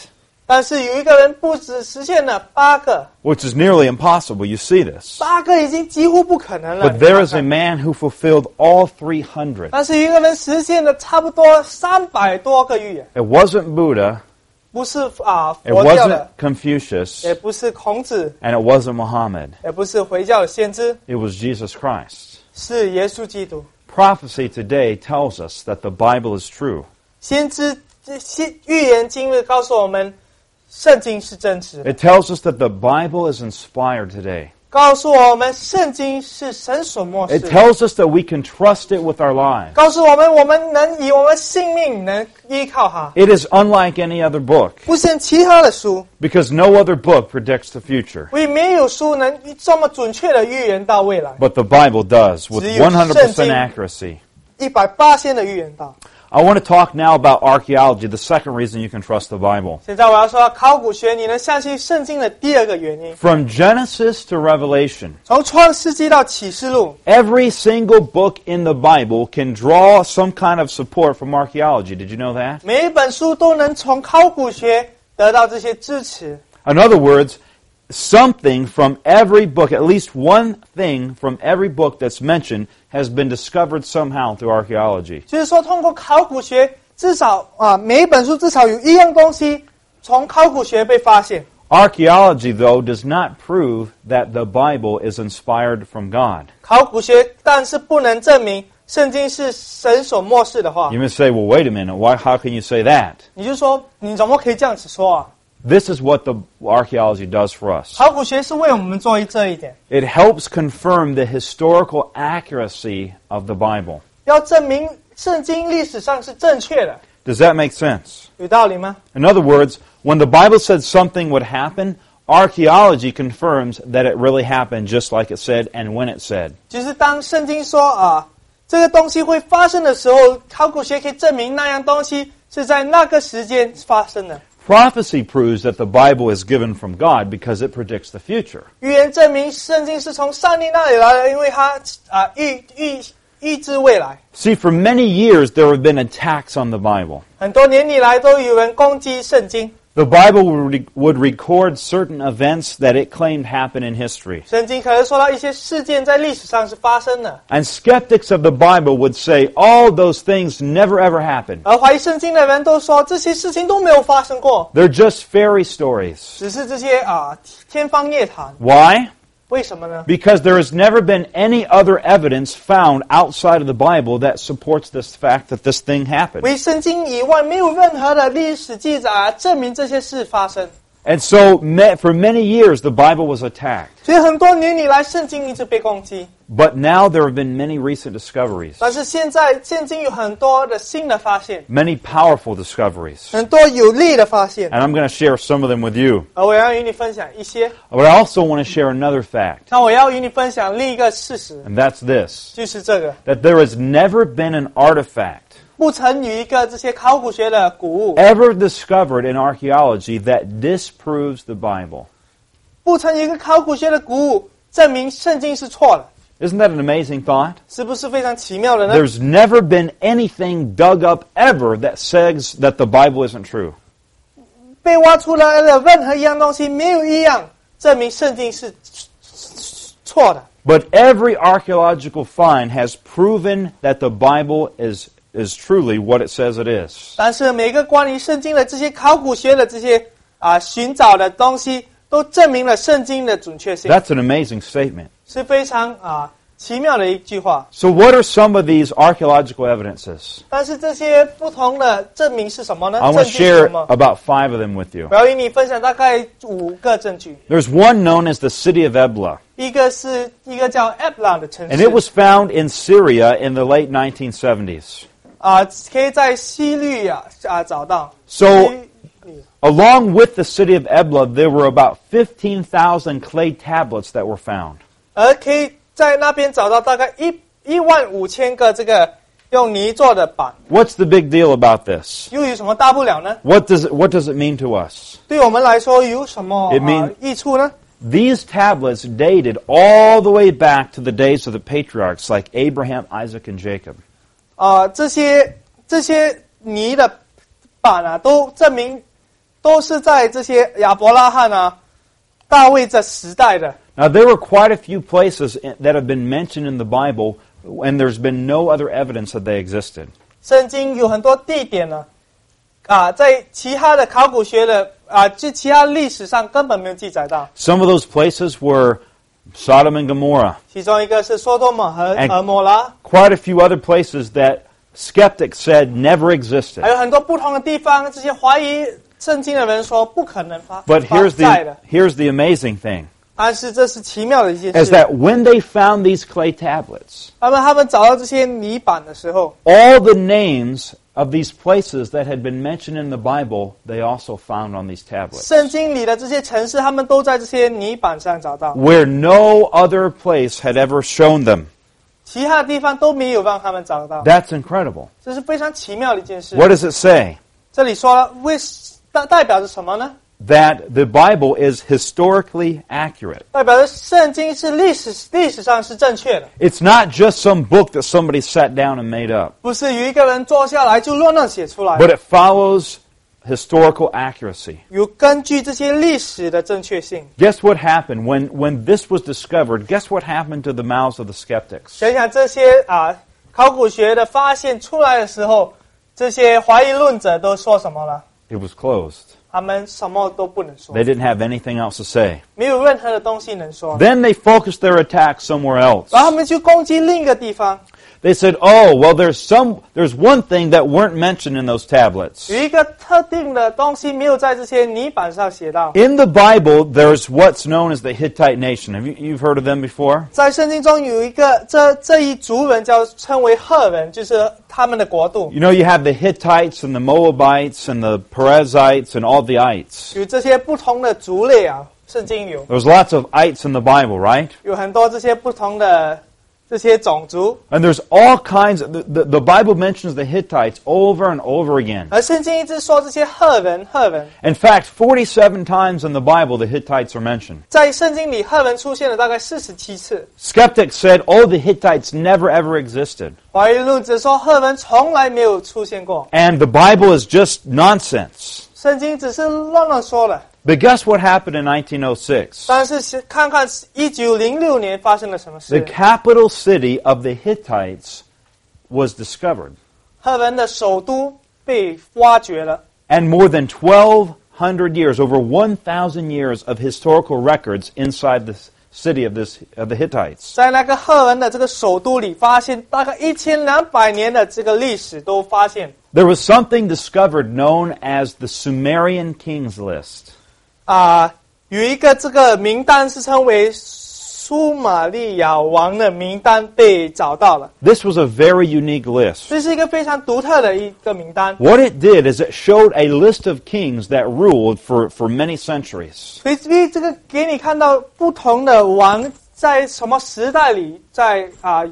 但是有一个人不止实现了八个， which is nearly impossible. You see this. 八个已经几乎不可能了。 But there is a man who fulfilled all three hundred. 但是有一个人实现了差不多三百多个预言， It wasn't Buddha, 不是啊 it 佛教 wasn't 的， Confucius, 也不是孔子， and it wasn't Muhammad. 也不是回教的先知， It was Jesus Christ. 是耶稣基督。 Prophecy today tells us that the Bible is true. 先知先预言今日告诉我们，圣经是真实的， It tells us that the Bible is inspired today. 告诉我们圣经是神所默示 It 的， tells us that we can trust it with our lives. 告诉我们我们能以我们性命能依靠它， It is unlike any other book 不像其他的书， because no other book predicts the future. 因为没有书能这么准确的预言到未来， But the Bible does with 只有 one hundred percent 圣经。 accuracy. 一百八千的预言到。 I want to talk now about archaeology, the second reason you can trust the Bible. 现在我要说考古学，你能相信圣经的第二个原因。 From Genesis to Revelation, 从创世纪到启示录， every single book in the Bible can draw some kind of support from archaeology. Did you know that? 每一本书都能从考古学得到这些支持。 In other words, something from every book, at least one thing from every book that's mentioned, has been discovered somehow through archaeology. 就是说，通过考古学，至少啊，每一本书至少有一样东西从考古学被发现。 Archaeology, though, does not prove that the Bible is inspired from God. 考古学，但是不能证明圣经是神所默示的话。 You may say, well, wait a minute, why, how can you say that? 你就说，你怎么可以这样子说啊？ This is what the archaeology does for us. 考古学是为我们做这一点， It helps confirm the historical accuracy of the Bible. 要证明圣经历史上是正确的， Does that make sense? 有道理吗？ In other words, when the Bible said something would happen, archaeology confirms that it really happened just like it said and when it said. 就是当圣经说啊，这个东西会发生的时候，考古学可以证明那样东西是在那个时间发生的。 Prophecy proves that the Bible is given from God because it predicts the future. 预言证明圣经是从上帝那里来的，因为它啊预预预知未来。 See, for many years there have been attacks on the Bible. 很多年以来都有人攻击圣经， The Bible would, re- would record certain events that it claimed happened in history. 圣经可能说到一些事件在历史上是发生的， And skeptics of the Bible would say all those things never ever happened. 而怀疑圣经的人都说这些事情都没有发生过， They're just fairy stories. 只是这些啊天方夜谭。 Why? 为什么呢？ Because there has never been any other evidence found outside of the Bible that supports this fact that this thing happened. 为圣经以外没有任何的历史记载啊证明这些事发生。 And so me- for many years the Bible was attacked. 所以很多年以来，圣经一直被攻击。 But now there have been many recent discoveries. 但是现在圣经有很多的新的发现， Many powerful discoveries. 很多有利的发现， And I'm going to share some of them with you. 而我要与你分享一些。 But I also want to share another fact. 那我要与你分享另一个事实， And that's this. 就是这个。 That there has never been an artifact 不曾有一个这些考古学的古物， ever discovered in archaeology that disproves the Bible. 不曾有一个考古学的古物证明圣经是错的， Isn't that an amazing thought? 是不是非常奇妙的呢？ There's never been anything dug up ever that says that the Bible isn't true. 被挖出来的任何一样东西，没有一样证明圣经是错的。 But every archaeological find has proven that the Bible is, is truly what it says it is. 但是每个关于圣经的这些考古学的这些啊寻找的东西，都证明了圣经的准确性， That's an amazing statement. 是非常啊奇妙的一句话。 So what are some of these archaeological evidences? 但是这些不同的证明是什么呢？ I 证 want 据 to 是 share 什么？ about five of them with you. 我要与你分享大概五个证据。 There's one known as the city of Ebla, 一个是一个叫 Ebla 的城 and 市， it was found in Syria in the late nineteen seventies. 啊、可以在西律啊啊找到。 So 西律 along with the city of Ebla, there were about fifteen thousand clay tablets that were found. 而可以在那边找到大概一一万五千个这个用泥做的板， What's the big deal about this? 又有什么大不了呢？ What does it, what does it mean to us? 对我们来说有什么 It mean- 啊益处呢？ These tablets dated all the way back to the days of the patriarchs like Abraham, Isaac, and Jacob. 啊、这些这些泥的板啊，都证明都是在这些亚伯拉罕啊、大卫这时代的。 Now, there were quite a few places that have been mentioned in the Bible, and there's been no other evidence that they existed. 圣经有很多地点呢，啊，在其他的考古学的啊，就其他历史上根本没有记载到。 Some of those places were Sodom and Gomorrah. 其中一个是索多玛和 And 俄摩拉， quite a few other places that skeptics said never existed. 还有很多不同的地方，这些怀疑圣经的人说不可能发 But 发 here's 在 the 的。 here's the amazing thing, 但是这是奇妙的一件 is 事。 that when they found these clay tablets, 他们他们找到这些泥板的时候， all the names of these places that had been mentioned in the Bible, they also found on these tablets, 圣经里的这些城市，他们都在这些泥板上找到， where no other place had ever shown them. 其他的地方都没有让他们找到。 That's incredible. 这是非常奇妙的一件事。 What does it say? 这里说了，为代代表着什么呢？ That the Bible is historically accurate. 代表着圣经是历史历史上是正确的， It's not just some book that somebody sat down and made up, 不是有一个人坐下来就乱乱写出来 but it follows historical accuracy. 有根据这些历史的正确性。 Guess what happened when, when this was discovered? Guess what happened to the mouths of the skeptics? 想想这些啊，考古学的发现出来的时候，这些怀疑论者都说什么了？ It was closed. 他们什么都不能说， They didn't have anything else to say. 没有任何的东西能说。 Then they focused their attack somewhere else. 然后他们去攻击另一个地方， They said, "Oh, well, there's some, there's one thing that weren't mentioned in those tablets. 有一个特定的东西没有在这些泥板上写到。 In the Bible, there's what's known as the Hittite nation. Have you you've heard of them before? 在圣经中有一个这这一族人叫称为赫人，就是他们的国度， You know, you have the Hittites and the Moabites and the Perizzites and all the ites. 有这些不同的族类啊。圣经有 There's lots of ites in the Bible, right? 有很多这些不同的这些种族， And there's all kinds of, the, the, the Bible mentions the Hittites over and over again. 而圣经一直说这些赫人赫人， In fact, forty-seven times in the Bible the Hittites are mentioned. 在圣经里赫人出现了大概四十七次。 Skeptics said, oh, the Hittites never ever existed. 怀疑论者说赫人从来没有出现过， And the Bible is just nonsense. 圣经只是乱乱说的。 But guess what happened in nineteen oh six? 但是看看一九零六年发生了什么 The 事？ capital city of the Hittites was discovered. 赫人的首都被挖掘了， And more than twelve hundred years, over one thousand years of historical records inside the city of this of the Hittites. 在那个赫人的这个首都里，发现大概一千两百年的这个历史都发现 There was something discovered known as the Sumerian Kings List. 啊、有一个这个名单是称为苏玛利亚王的名单被找到了， This was a very unique list. 这是一个非常独特的一个名单。 What it did is it showed a list of kings that ruled for, for many centuries. 所以这个给你看到不同的王在什么时代里在啊、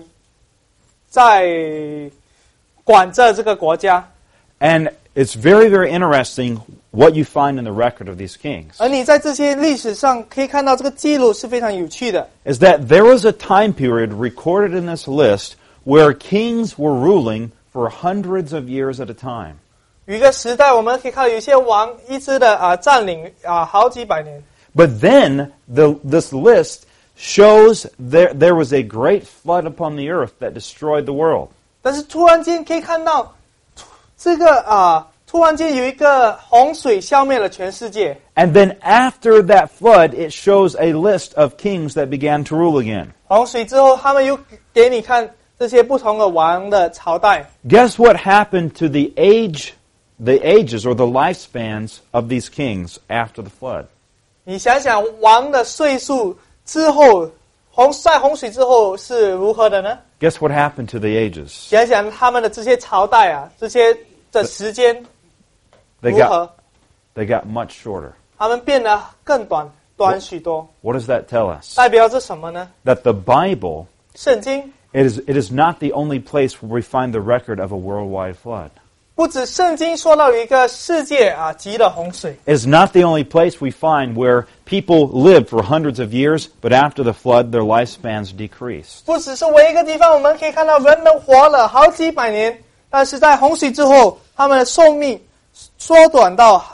在管着这个国家。 And it's very, very interesting what you find in the record of these kings. 而你在这些历史上可以看到，这个记录是非常有趣的。 Is that there was a time period recorded in this list where kings were ruling for hundreds of years at a time. 有一个时代，我们可以看到有一些王一直的啊、占领啊、好几百年。 But then the, this list shows there, there was a great flood upon the earth that destroyed the world. 但是突然间可以看到，这个啊、突然间有一个洪水消灭了全世界。 And then after that flood, it shows a list of kings that began to rule again. 洪水之后，他们又给你看这些不同的王的朝代。 Guess what happened to the age, the ages or the lifespans of these kings after the flood? 你想想，王的岁数之后，洪在洪水之后是如何的呢？ Guess what happened to the ages? 想想他们的这些朝代啊，这些的时间 They 如何？ got, they got much shorter. 他们变得更短，短许多。 What does that tell us? 代表着什么呢？ That the Bible, 圣经 it is, it is not the only place where we find the record of a worldwide flood. 不止圣经说到有一个世界啊级的洪水， It is not the only place we find where people lived for hundreds of years, but after the flood, their lifespans decreased. 不只是唯一一个地方，我们可以看到人们活了好几百年，但是在洪水之后，他们的寿命缩短到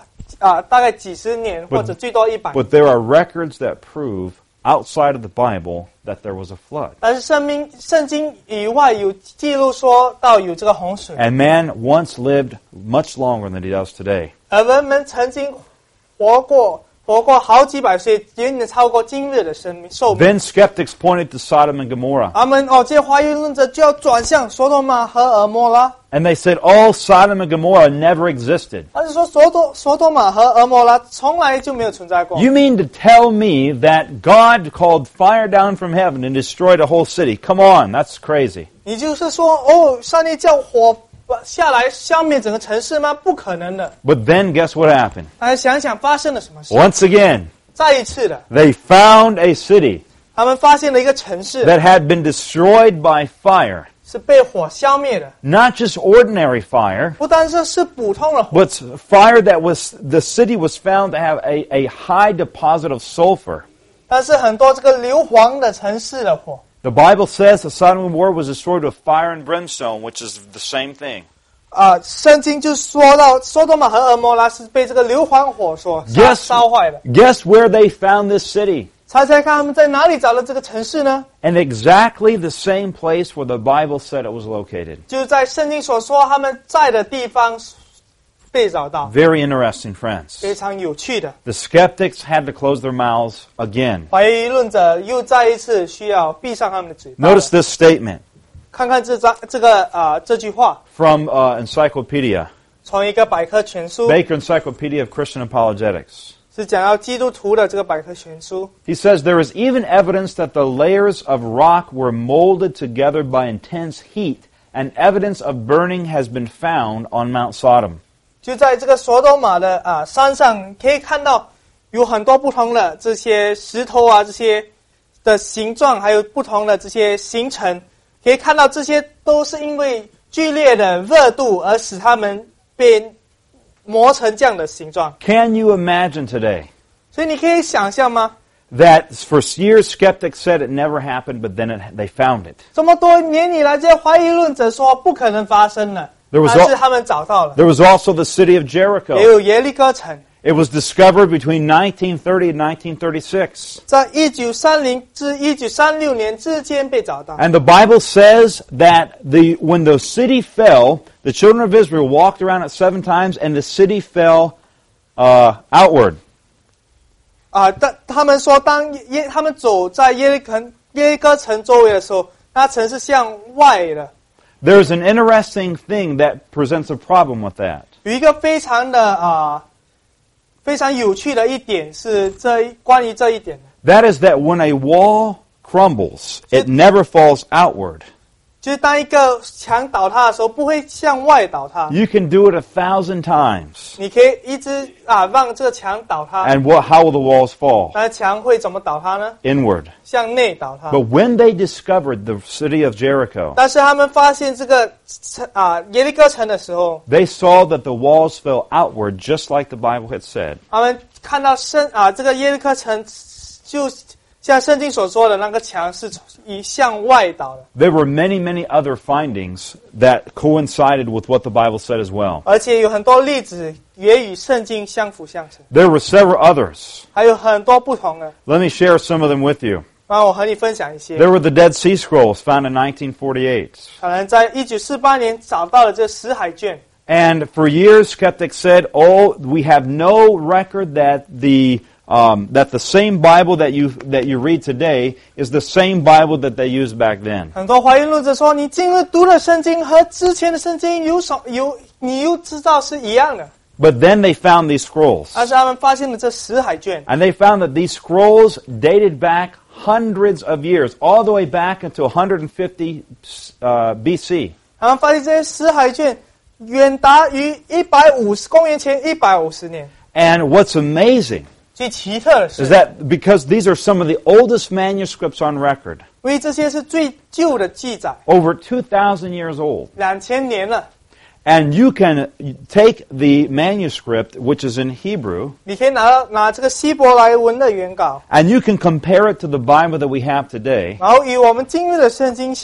啊，大概几十年或者最多一百。 But there are records that prove outside of the Bible that there was a flood. 但是圣经圣经以外有记录说到有这个洪水， And man once lived much longer than he does today. 而人们曾经活过活过好几百岁，远远超过今日的生命寿命。 Then skeptics pointed to Sodom and Gomorrah. 他们哦，这些怀疑论者就要转向索多玛和俄摩拉。 And they said all Sodom and Gomorrah never existed. 他就说索多索多玛和俄摩拉从来就没有存在过。 You mean to tell me that God called fire down from heaven and destroyed a whole city? Come on, that's crazy. 你就是说哦，上帝叫火下来消灭整个城市吗？不可能的。 But then guess what happened? 大家想想发生了什么事？ Once again, 再一次的， they found a city 他们发现了一个城市 that had been destroyed by fire. 是被火消灭的， Not just ordinary fire, 不单是是普通的火， but fire that was, the city was found to have a, a high deposit of sulfur. 但是很多这个硫磺的城市的火。 The Bible says that Sodom and Gomorrah was destroyed with fire and brimstone, which is the same thing. 啊，圣经就说到索多玛和俄摩拉是被这个硫磺火所烧 Guess, 烧坏的。 guess where they found this city? 猜猜看他们在哪里找到这个城市呢？ In exactly the same place where the Bible said it was located. 就是在圣经所说他们在的地方被找到， Very interesting, friends. 非常有趣的。 The skeptics had to close their mouths again. 怀疑论者又再一次需要闭上他们的嘴巴。 Notice this statement 看看这张这个啊、呃、这句话， from uh, Encyclopedia, 从一个百科全书， Baker Encyclopedia of Christian Apologetics. 是讲到基督徒的这个百科全书。 He says there is even evidence that the layers of rock were molded together by intense heat, and evidence of burning has been found on Mount Sodom. 就在这个索多玛的啊山上，可以看到有很多不同的这些石头啊，这些的形状，还有不同的这些形成，可以看到这些都是因为剧烈的热度而使它们被磨成这样的形状。 Can you imagine today 所以你可以想象吗？ that for years skeptics said it never happened, but then it, they found it? 这么多年以来，这些怀疑论者说不可能发生了， There was 但是他们找到了。 There was also the city of 也 Jericho. 有耶利哥城， It was discovered between nineteen thirty and nineteen thirty-six. 在一九三零至一九三六年之间被找到。 And the Bible says that the when the city fell, the children of Israel walked around it seven times, and the city fell uh, outward. 啊，但他们说，当耶他们走在耶利哥耶利哥城周围的时候，那城是向外的。 There's an interesting thing that presents a problem with that. 有一个非常的啊、非常有趣的一点是这一关于这一点的， That is that when a wall crumbles, it never falls outward. 就是当一个墙倒塌的时候，不会向外倒塌。 You can do it a thousand times. 你可以一直啊让这个墙倒塌， And what, how will the walls fall? 那墙会怎么倒塌呢？ Inward. 向内倒塌。 But when they discovered the city of Jericho, 但是他们发现这个城啊耶利哥城的时候， they saw that the walls fell outward just like the Bible had said. 他们看到圣啊这个耶利哥城就像圣经所说的那个墙是以向外倒的， There were many, many other findings that coincided with what the Bible said as well. 而且有很多例子也与圣经相辅相成， There were several others. 还有很多不同的。 Let me share some of them with you. 让我和你分享一些。 There were the Dead Sea Scrolls found in nineteen forty-eight. 可能在一九四八年找到了这死海卷， And for years, skeptics said, oh, we have no record that the um, that the same Bible that you that you read today is the same Bible that they used back then. 很多怀疑论者说，你今日读的圣经和之前的圣经有什有，你又知道是一样的。 But then they found these scrolls. 但是他们发现了这死海卷， And they found that these scrolls dated back hundreds of years, all the way back into one fifty uh, B C. 他们发现这些死海卷远达于一百五十公元前一百五十年。 And what's amazing 最奇特的 is 是， that because these are some of the oldest manuscripts on record, 因为这些是最旧的记载， over two thousand years old. 两千年了。 And you can take the manuscript, which is in Hebrew, 你可以拿到拿这个希伯来文的原稿， and you can compare it to the Bible that we have today. 然后与我们今日的圣经相比，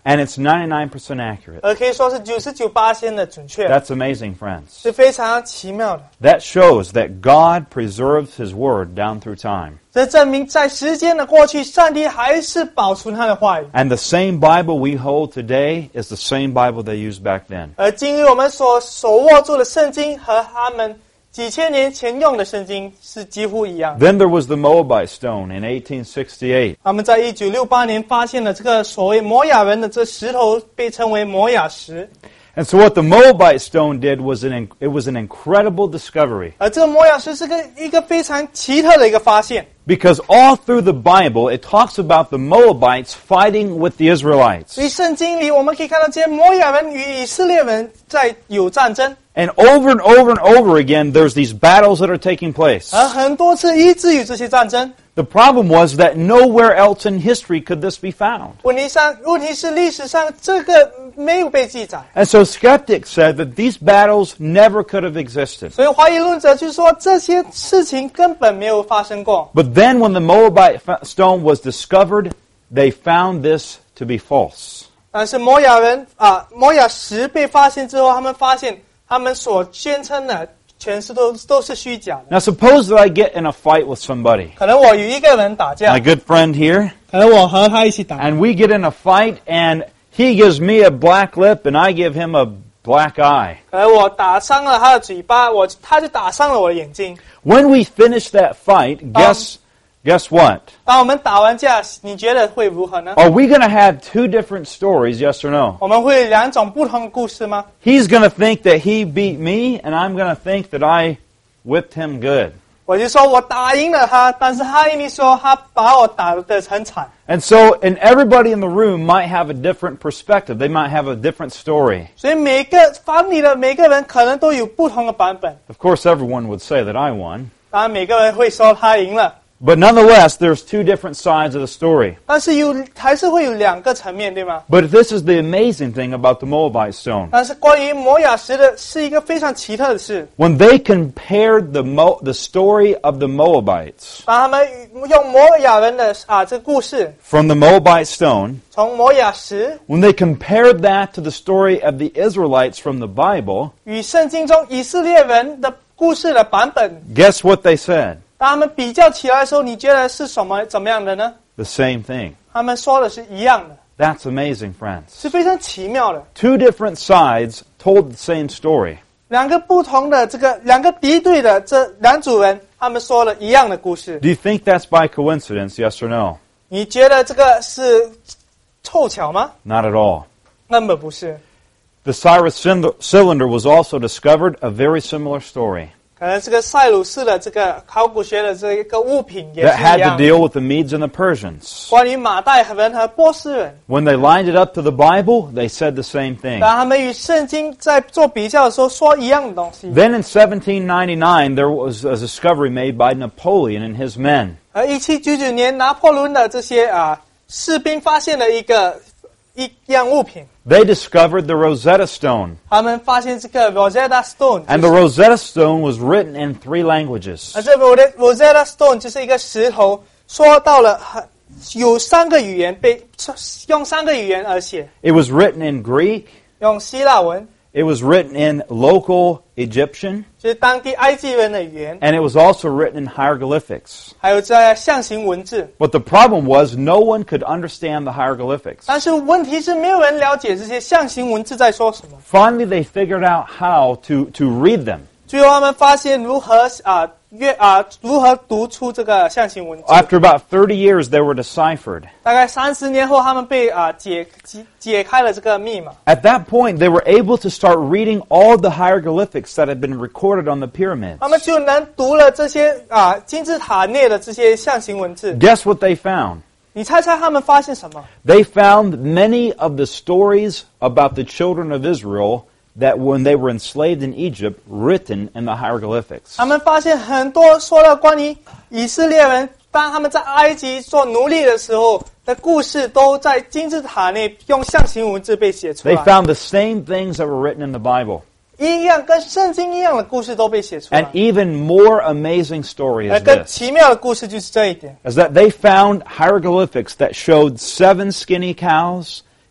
And it's ninety-nine percent accurate. 而可以说是九十九%的准确， That's amazing, friends. 是非常奇妙的。 That shows that God preserves His Word down through time. 这证明在时间的过去，上帝还是保存他的话语。 And the same Bible we hold today is the same Bible they used back then. 而今日我们所手握住的圣经和他们几千年前用的圣经是几乎一样。 Then there was the Moabite stone in eighteen sixty-eight. 他们在一九六八年发现了这个所谓摩亚人的这石头，被称为摩亚石。 And so what the Moabite stone did was an it was an incredible discovery. 而这个摩亚石是个一个非常奇特的一个发现。 Because all through the Bible, it talks about the Moabites fighting with the Israelites. 所以圣经里我们可以看到，这些摩亚人与以色列人在有战争， And over and over and over again, there's these battles that are taking place. 而很多次一直有这些战争。 The problem was that nowhere else in history could this be found. 问题上，问题是历史上这个没有被记载， And so skeptics said that these battles never could have existed. 所以怀疑论者就说这些事情根本没有发生过。 But then when the Moabite stone was discovered, they found this to be false. 但是摩亚人啊，摩亚石被发现之后，他们发现他们所宣称的全是都都是虚假的。 Now suppose that I get in a fight with somebody, 可能我与一个人打架， my good friend here, 可能我和他一起打， and we get in a fight and he gives me a black lip and I give him a black eye. 可能我打伤了他的嘴巴，我他就打伤了我的眼睛。 When we finish that fight, guess guess what? 当我们打完架，你觉得会如何呢？ Are we going to have two different stories, yes or no? 我们会有两种不同的故事吗？ He's going to think that he beat me and I'm going to think that I whipped him good. 我就说我打赢了他，但是他一定说他把我打得很惨。 And so, and everybody in the room might have a different perspective. They might have a different story. 所以每个房里的每个人可能都有不同的版本。 Of course, everyone would say that I won. 当然，每个人会说他赢了， But nonetheless, there's two different sides of the story. 但是有还是会有两个层面，对吗？ But this is the amazing thing about the Moabite stone. 但是关于摩亚石的是一个非常奇特的事。 When they compared the Mo- the story of the Moabites 当他们用摩亚人的啊这个故事， from the Moabite stone, 从摩亚石 when they compared that to the story of the Israelites from the Bible, 与圣经中以色列人的故事的版本， guess what they said? 当他们比较起来的时候，你觉得是什么怎么样的呢？ The same thing. 他们说的是一样的， That's amazing, friends. 是非常奇妙的。 Two different sides told the same story. 两个不同的这个两个敌对的这两组人，他们说了一样的故事。 Do you think that's by coincidence, yes or no? 你觉得这个是凑巧吗？ Not at all. 根本不是。 The Cyrus cylinder- cylinder was also discovered, a very similar story 可能这个塞鲁士的这个考古学的这一个物品也 that 是 had 一 to 样的。 deal with the Medes and the Persians. 关于马代人和波斯人， When they lined it up to the Bible, they said the same thing. 当他们与圣经在做比较的时候，说一样的东西。 Then in seventeen ninety-nine, there was a discovery made by Napoleon and his men. 而一七九九年，拿破仑的这些啊士兵发现了一个一样物品， They discovered the Rosetta Stone. 他们发现这个 Rosetta Stone， And the Rosetta Stone was written in three languages. 而这 Rosetta Stone 就是一个石头，说到了很有三个语言被用三个语言而写， It was written in Greek. 用希腊文， It was written in local Egyptian. 就是当地埃及人的语言， And it was also written in hieroglyphics. 还有在象形文字。 But the problem was no one could understand the hieroglyphics. 但是问题是，没有人了解这些象形文字在说什么。 Finally, they figured out how to, to read them. 最后他们发现如何啊阅啊如何读出这个象形文字。 After about thirty years, they were deciphered. 大概三十年后，他们被啊解解解开了这个密码。 At that point, they were able to start reading all the hieroglyphics that had been recorded on the pyramids. 他们就能读了这些啊金字塔内的这些象形文字。 Guess what they found? 你猜猜他们发现什么？ They found many of the stories about the children of Israel that when they were enslaved in Egypt written in the hieroglyphics. 他们发现很多说到关于以色列人当他们在埃及做奴隶的时候的故事，都在金字塔内用象形文字被写出 They 来。 found the same things that were written in the Bible. 一样跟圣经一样的故事都被写出来 An。even more amazing story 而 is 更 this, 奇妙的故事就是这一点， is that they found hieroglyphics that showed seven skinny cows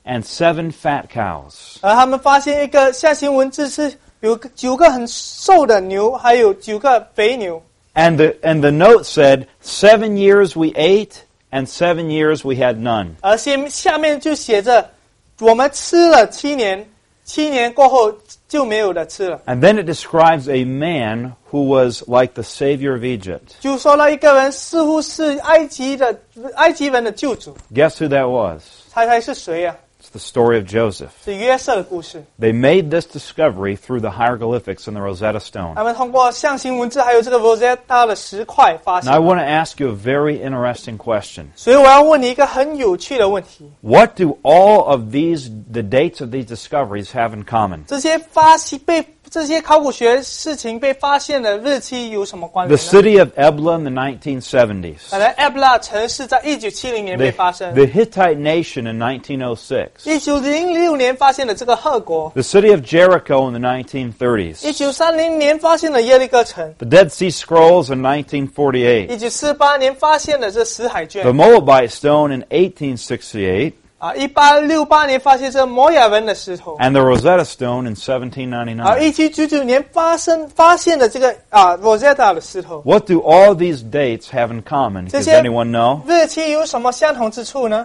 and seven fat cows. 而他们发现一个象形文字是有个九个很瘦的牛，还有九个肥牛。 And the, and the note said, seven years we ate, and seven years we had none. 而下下面就写着，我们吃了七年，七年过后就没有的吃了。 And then it describes a man who was like the Savior of Egypt. 就说了一个人似乎是埃及的埃及人的救主， Guess who that was? 猜猜是谁呀、啊？ It's the story of Joseph. 是约瑟的故事。 They made this discovery through the hieroglyphics in the Rosetta Stone. 他们通过象形文字还有这个 Rosetta 的石块发 Now I 现。 want to ask you a very interesting question. 所以我要问你一个很有趣的问题： What do all of these, the dates of these discoveries have in common? 这些发现被这些考古学事情被发现的日期有什么关 The 联呢？ city of Ebla in the nineteen seventies. 本来 Ebla 城市在一九七零年被 The, 发生， the Hittite nation in nineteen oh six. 一九零六年发现了这个赫国， The city of Jericho in the nineteen thirties. 一九三零年发现了耶利哥城， The Dead Sea Scrolls in nineteen forty-eight. 一九四八年发现了这死海卷 The Moabite Stone in eighteen sixty-eight. 啊，一八六八年发现这摩亚人的石头， And the Rosetta Stone in seventeen 啊， ninety-nine. 一七九九年发生发现的这个啊 Rosetta 的石头， What do all these dates have in common? Does 这些 anyone know? 日期有什么相同之处呢？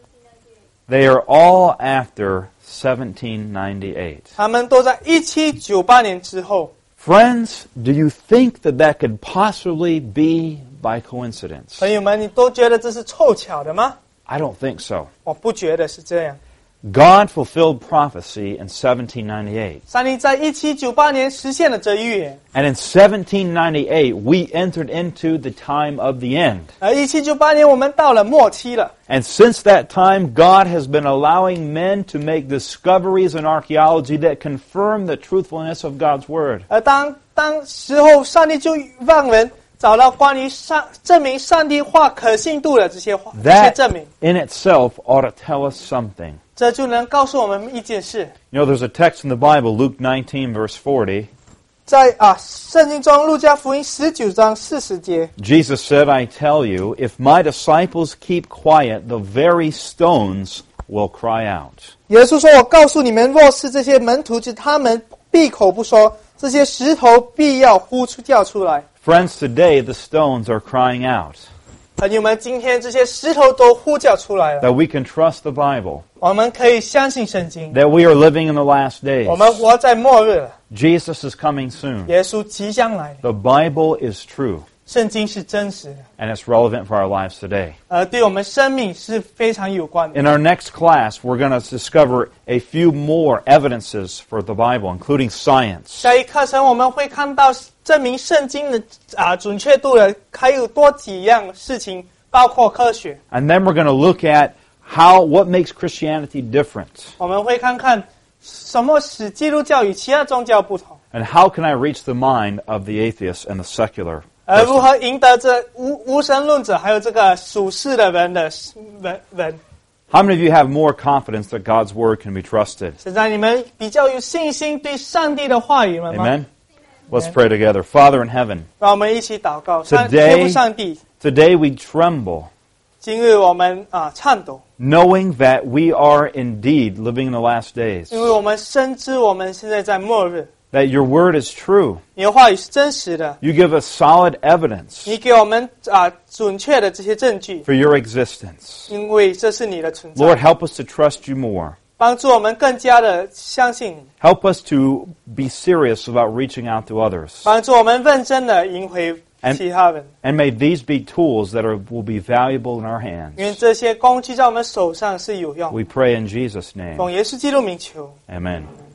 They are all after seventeen ninety-eight. 他们都在一七九八年之后。 Friends, do you think that that could possibly be by coincidence? 朋友们，你都觉得这是凑巧的吗？ I don't think so. 我不觉得是这样。 God fulfilled prophecy in seventeen ninety-eight. 上帝在一七九八年实现了这预言， And in seventeen ninety-eight, we entered into the time of the end. 而一七九八年我们到了末期了。 And since that time, God has been allowing men to make discoveries in archaeology that confirm the truthfulness of God's Word. 而当当时候，上帝就让人找到关于上证明上帝话可信度的这些话这些 That 证明， in itself ought to tell us something. 这就能告诉我们一件事。 You know, there's a text in the Bible, Luke nineteen, verse forty. 在啊圣经中，路加福音十九章四十节， Jesus said, I tell you, if my disciples keep quiet, the very stones will cry out. 耶稣说：“我告诉你们，若是这些门徒就他们闭口不说，这些石头必要呼出叫出来。” Friends, today the stones are crying out 朋友们，今天这些石头都呼叫出来了。 that we can trust the Bible, 我们可以相信圣经， that we are living in the last days. 我们活在末日了。 Jesus is coming soon. 耶稣即将来， The Bible is true, 圣经是真实的， and it's relevant for our lives today. 而对我们生命是非常有关的。 In our next class, we're going to discover a few more evidences for the Bible, including science. 下一课程我们会看到证明圣经的啊准确度的，还有多几样事情，包括科学。 And then we're going to look at how what makes Christianity different, 我们会看看什么使基督教与其他宗教不同， and how can I reach the mind of the atheist and the secular 而如 person. 何赢得这无无神论者还有这个属世的人的人人。 How many of you have more confidence that God's Word can be trusted? 现在你们比较有信心对上帝的话语了吗？ Amen? Let's pray together. Father in heaven, 让我们一起祷告。上 Today- 天父上帝， today we tremble, 今日我们啊颤抖， knowing that we are indeed living in the last days, 因为我们深知我们现在在末日， that your Word is true. 你的话语是真实的， You give us solid evidence 你给我们啊准确的这些证据， for your existence. 因为这是你的存在。 Lord, help us to trust you more. 帮助我们更加的相信你， Help us to be serious about reaching out to others. 帮助我们认真的赢回 And- 其他人。 And may these be tools that are, will be valuable in our 因为 hands. 这些工具在我们手上是有用。 We pray in Jesus' name. 奉耶稣基督名求。 Amen.